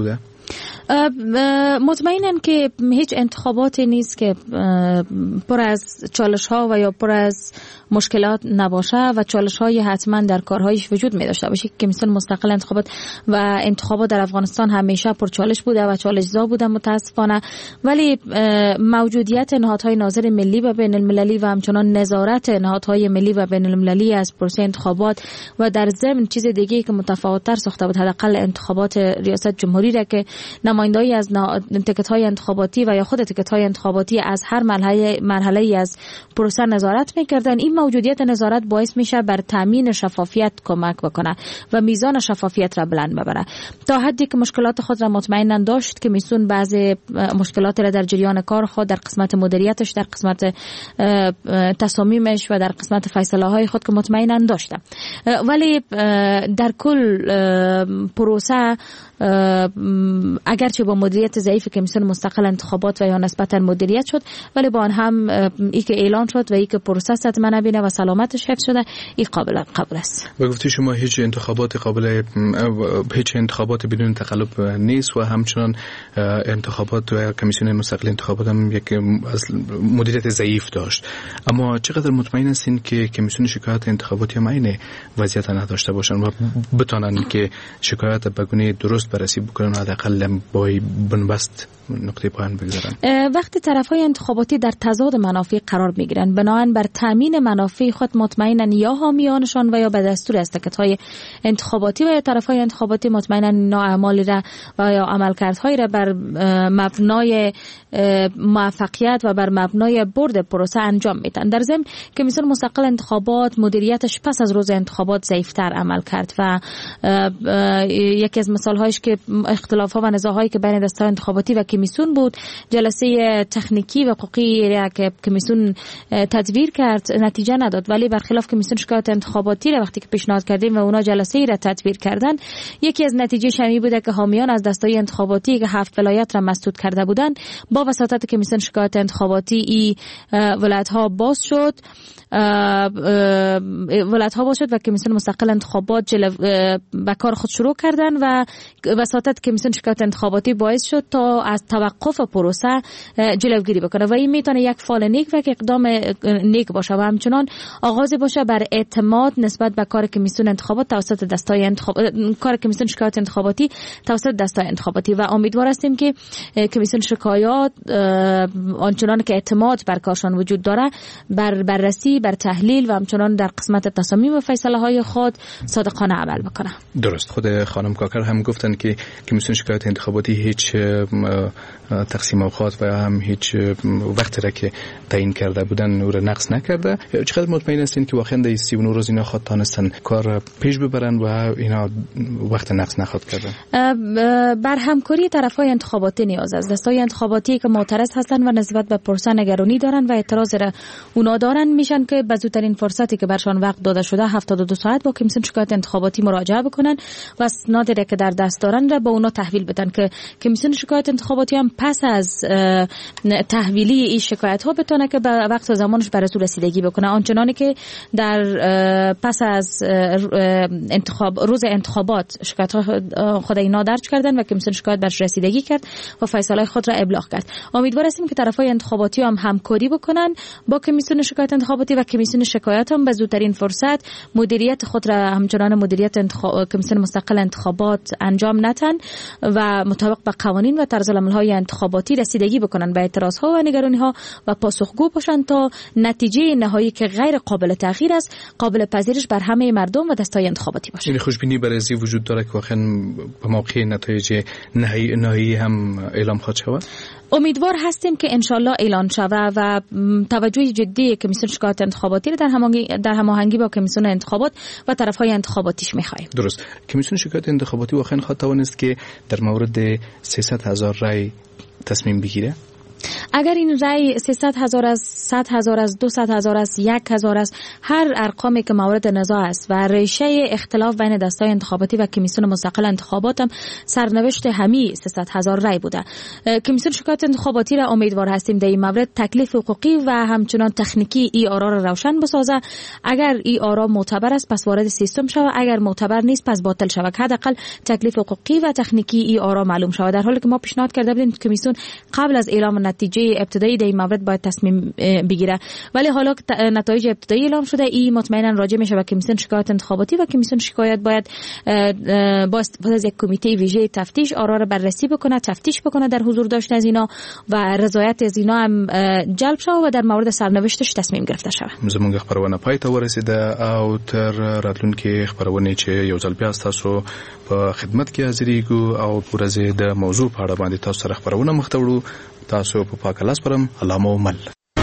مطمئناً که هیچ انتخاباتی نیست که پر از چالش ها و یا پر از مشکلات نباشه و چالش های حتما در کارهایش وجود می داشته باشه. کمیسیون مستقل انتخابات و انتخابات در افغانستان همیشه پر چالش بوده و چالش زا بوده متاسفانه، ولی موجودیت نهادهای ناظر ملی و بین المللی و همچنان نظارت نهادهای ملی و بین المللی از پروسه انتخابات و در ضمن چیز دیگه که متفاوت‌تر ساخته بود، حداقل انتخابات ریاست جمهوری را که نمایندگی از تیکت‌های انتخاباتی و یا خود تیکت‌های انتخاباتی از هر مرحله مرحله از پروسه نظارت می‌کردن. این موجودیت نظارت باعث میشه بر تامین شفافیت کمک بکنه و میزان شفافیت را بلند ببره. تا حدی که مشکلات خود را مطمئنا داشت که میسون بعضی مشکلات را در جریان کار خود در قسمت مدیریتش، در قسمت تصامیمش و در قسمت فیصله های خود که مطمئنا داشته، ولی در کل پروسه اگرچه با مدیریت ضعیف کمیسیون مستقل انتخابات و یا نسبتا مدیریت شد، ولی با آن هم ای که اعلان شد و ای که پروسه صدمه نبینه و سلامتش حفظ شده، این قابل قبول است. و گفتی شما هیچ انتخابات قابل هیچ انتخابات بدون تقلب نیست و همچنان انتخابات و کمیسیون مستقل انتخابات هم یک از مدیریت ضعیف داشت. اما چقدر مطمئن هستین که کمیسیون شکایت انتخاباتی هم این وضعیت نداشته باشن و بتونن که شکایت به گونه درست بررسی بکنن و حداقل با بنبست نقطه پایان بگذارن؟ وقتی طرفای انتخاباتی در تضاد منافع قرار میگیرن، بنابراین بر تامین منافع خود مطمئنا یا حامیانشان و یا به دستور از تکت‌های انتخاباتی و یا طرفای انتخاباتی مطمئنا نااعمالی را و یا عملکردهایی را بر مبنای موفقیت و بر مبنای برد پروسه انجام میدن. در ضمن کمیسیون مستقل انتخابات مدیریتش پس از روز انتخابات ضعیف‌تر عمل کرد و یکی از مثال‌هایش که اختلاف‌ها و نزاع‌هایی که بین دسته‌های انتخاباتی و کمیسیون بود، جلسه تکنیکی و حقوقی را که کمیسیون تدویر کرد نتیجه نداد، ولی برخلاف کمیسیون شکایت انتخاباتی را وقتی که پیشنهاد کردیم و اونا جلسه ای را تدویر کردن، یکی از نتیجه شمی بوده که حامیان از دسته‌های انتخاباتی که هفت ولایت را مسدود کرده بودند با وساطت کمیسیون شکایت انتخاباتی ای ولایت‌ها باز شد ولایت‌ها باز شد و کمیسیون مستقل انتخابات جلو به کار خود شروع کردن و وساطت کمیسیون شکایت انتخاباتی باعث شد تا از توقف پروسه جلوگیری بکنه و این میتونه یک فعال نیک و یک اقدام نیک باشه و همچنان آغاز باشه بر اعتماد نسبت به کار کمیسیون انتخابات توسط دستای انتخاب کار کمیسیون شکایت انتخاباتی توسط دستای انتخاباتی و امیدوار هستیم که کمیسیون شکایات آنچنان که اعتماد بر کارشان وجود داره بر بررسی بر تحلیل و همچنان در قسمت تصامیم و فیصله های خود صادقانه عمل بکنه. درست. خود خانم کاکر هم گفتن که کمیسیون شکایت انتخاباتی هیچ تقسیم اوقات و هم هیچ وقتی را که تعیین کرده بودن او را نقص نکرده. چقدر مطمئن هستین که واقعا در سی و نه روز اینا خود تانستن کار پیش ببرن و اینا وقت نقص نخواد کردن؟ بر همکاری طرفای انتخاباتی نیاز است. دستای انتخاباتی که معترض هستن و نسبت به پروسه نگرانی دارن و اعتراض را اونا دارن میشن که به زودترین فرصتی که برشان وقت داده شده هفتاد و دو ساعت با کمیسیون شکایت انتخاباتی مراجعه بکنن و اسنادی که در دست دارن را به اونا تحویل بدن که کمیسیون شکایت انتخاباتی هم پس از تحویلی این شکایت ها بتونه که به وقت و زمانش به رسول رسیدگی بکنه، آنچنانی که در پس از انتخاب روز انتخابات شکایت ها خود اینا درج کردن و کمیسیون شکایت برش رسیدگی کرد و فیصله خود را ابلاغ کرد. امیدوار هستیم که طرفای انتخاباتی هم همکاری بکنن با کمیسیون شکایت انتخاباتی و کمیسیون شکایت هم به زودترین فرصت مدیریت خود را همچنان مدیریت انتخاب... کمیسیون مستقل انتخابات انجام ندن و مطابق با قوانین و طرز العمل‌های انتخاباتی رسیدگی بکنن به اعتراض‌ها و نگرانی‌ها و پاسخگو باشن تا نتیجه نهایی که غیر قابل تغییر است قابل پذیرش بر همه مردم و دستای انتخاباتی باشه. این خوشبینی برای ازی وجود داره که واقعا به موقع نتایج نهایی نهایی هم اعلام خواهد شود؟ امیدوار هستیم که انشالله اعلان شود و توجه جدی کمیسیون شکایت انتخاباتی را در هماهنگی در هماهنگی با کمیسیون انتخابات و طرفهای انتخاباتیش می‌خواهیم. درست. کمیسیون شکایت انتخاباتی واقعا خواهد توانست که در مورد سیصد هزار رای تصمیم بگیره؟ اگر این رای سیصد هزار است، صد هزار است، دویست هزار است، یک هزار است، هر ارقامی که مورد نزاع است و ریشه اختلاف بین دستای انتخاباتی و کمیسیون مستقل انتخابات هم سرنوشت همین سیصد هزار رای بوده. کمیسیون شکایت انتخاباتی را امیدوار هستیم در این مورد تکلیف حقوقی و همچنان تکنیکی ای آرا را روشن بسازه. اگر ای آرا معتبر است پس وارد سیستم شود، اگر معتبر نیست پس باطل شود. حداقل تکلیف حقوقی و تکنیکی ای آرا معلوم شود. در حالی که ما پیشنهاد کرده بودیم کمیسیون قبل از اعلام نتیجه ابتدایی در این مورد باید تصمیم بگیره، ولی حالا نتایج ابتدایی اعلام شده، این مطمئنا راجع میشه به کمیسیون شکایت انتخاباتی و کمیسیون شکایت باید با استفاده از یک کمیته ویژه تفتیش آرا را بررسی بکنه، تفتیش بکنه در حضور داشتن از اینا و رضایت از اینا هم جلب شود و در مورد سرنوشتش تصمیم گرفته شود. زموږ خبرونه پای ته ورسیده او تر راتلونکي خبرونه چې یو ځل بیا تاسو په خدمت کې حاضرېږو او پورزه د موضوع په اړه باندې تاسو سره خبرونه مختوړو. تاسو په پاک لاس پرم علامه مل.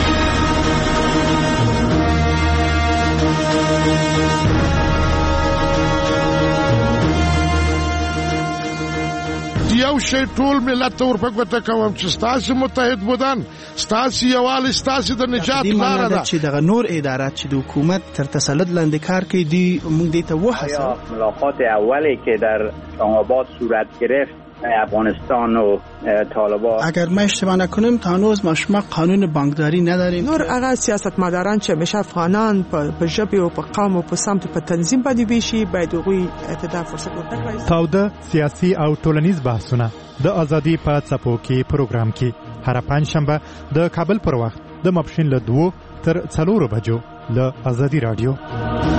یو شی ټول ملت ته ورپګوته کوم چې ستاسو متحد بودن، ستاسو یووالی، ستاسو د نجات لاره ده. چې دغه نور ادارات چې د حکومت تر تسلط لاندې کار کوي دی موږ دې ته وهڅوو. ملاقات اولی که در آباد صورت گرفت افغانستان و طالبان، اگر ما اشتباه نکنیم تا هنوز ما شما قانون بانکداری نداریم. نور هغه سیاستمداران چې همیشه افغانان په ژبه او په قوم او په سمت په تنظیم باندې ویشي باید هغوی ته فرصت ورکړي. تاوده سیاسي او ټولنیز بحثونه د ازادي په څپو کې پروګرام کې هر پنځشنبه د کابل پر وخت د ماپښین له دوه تر څلورو بجو له ازادي رادیو.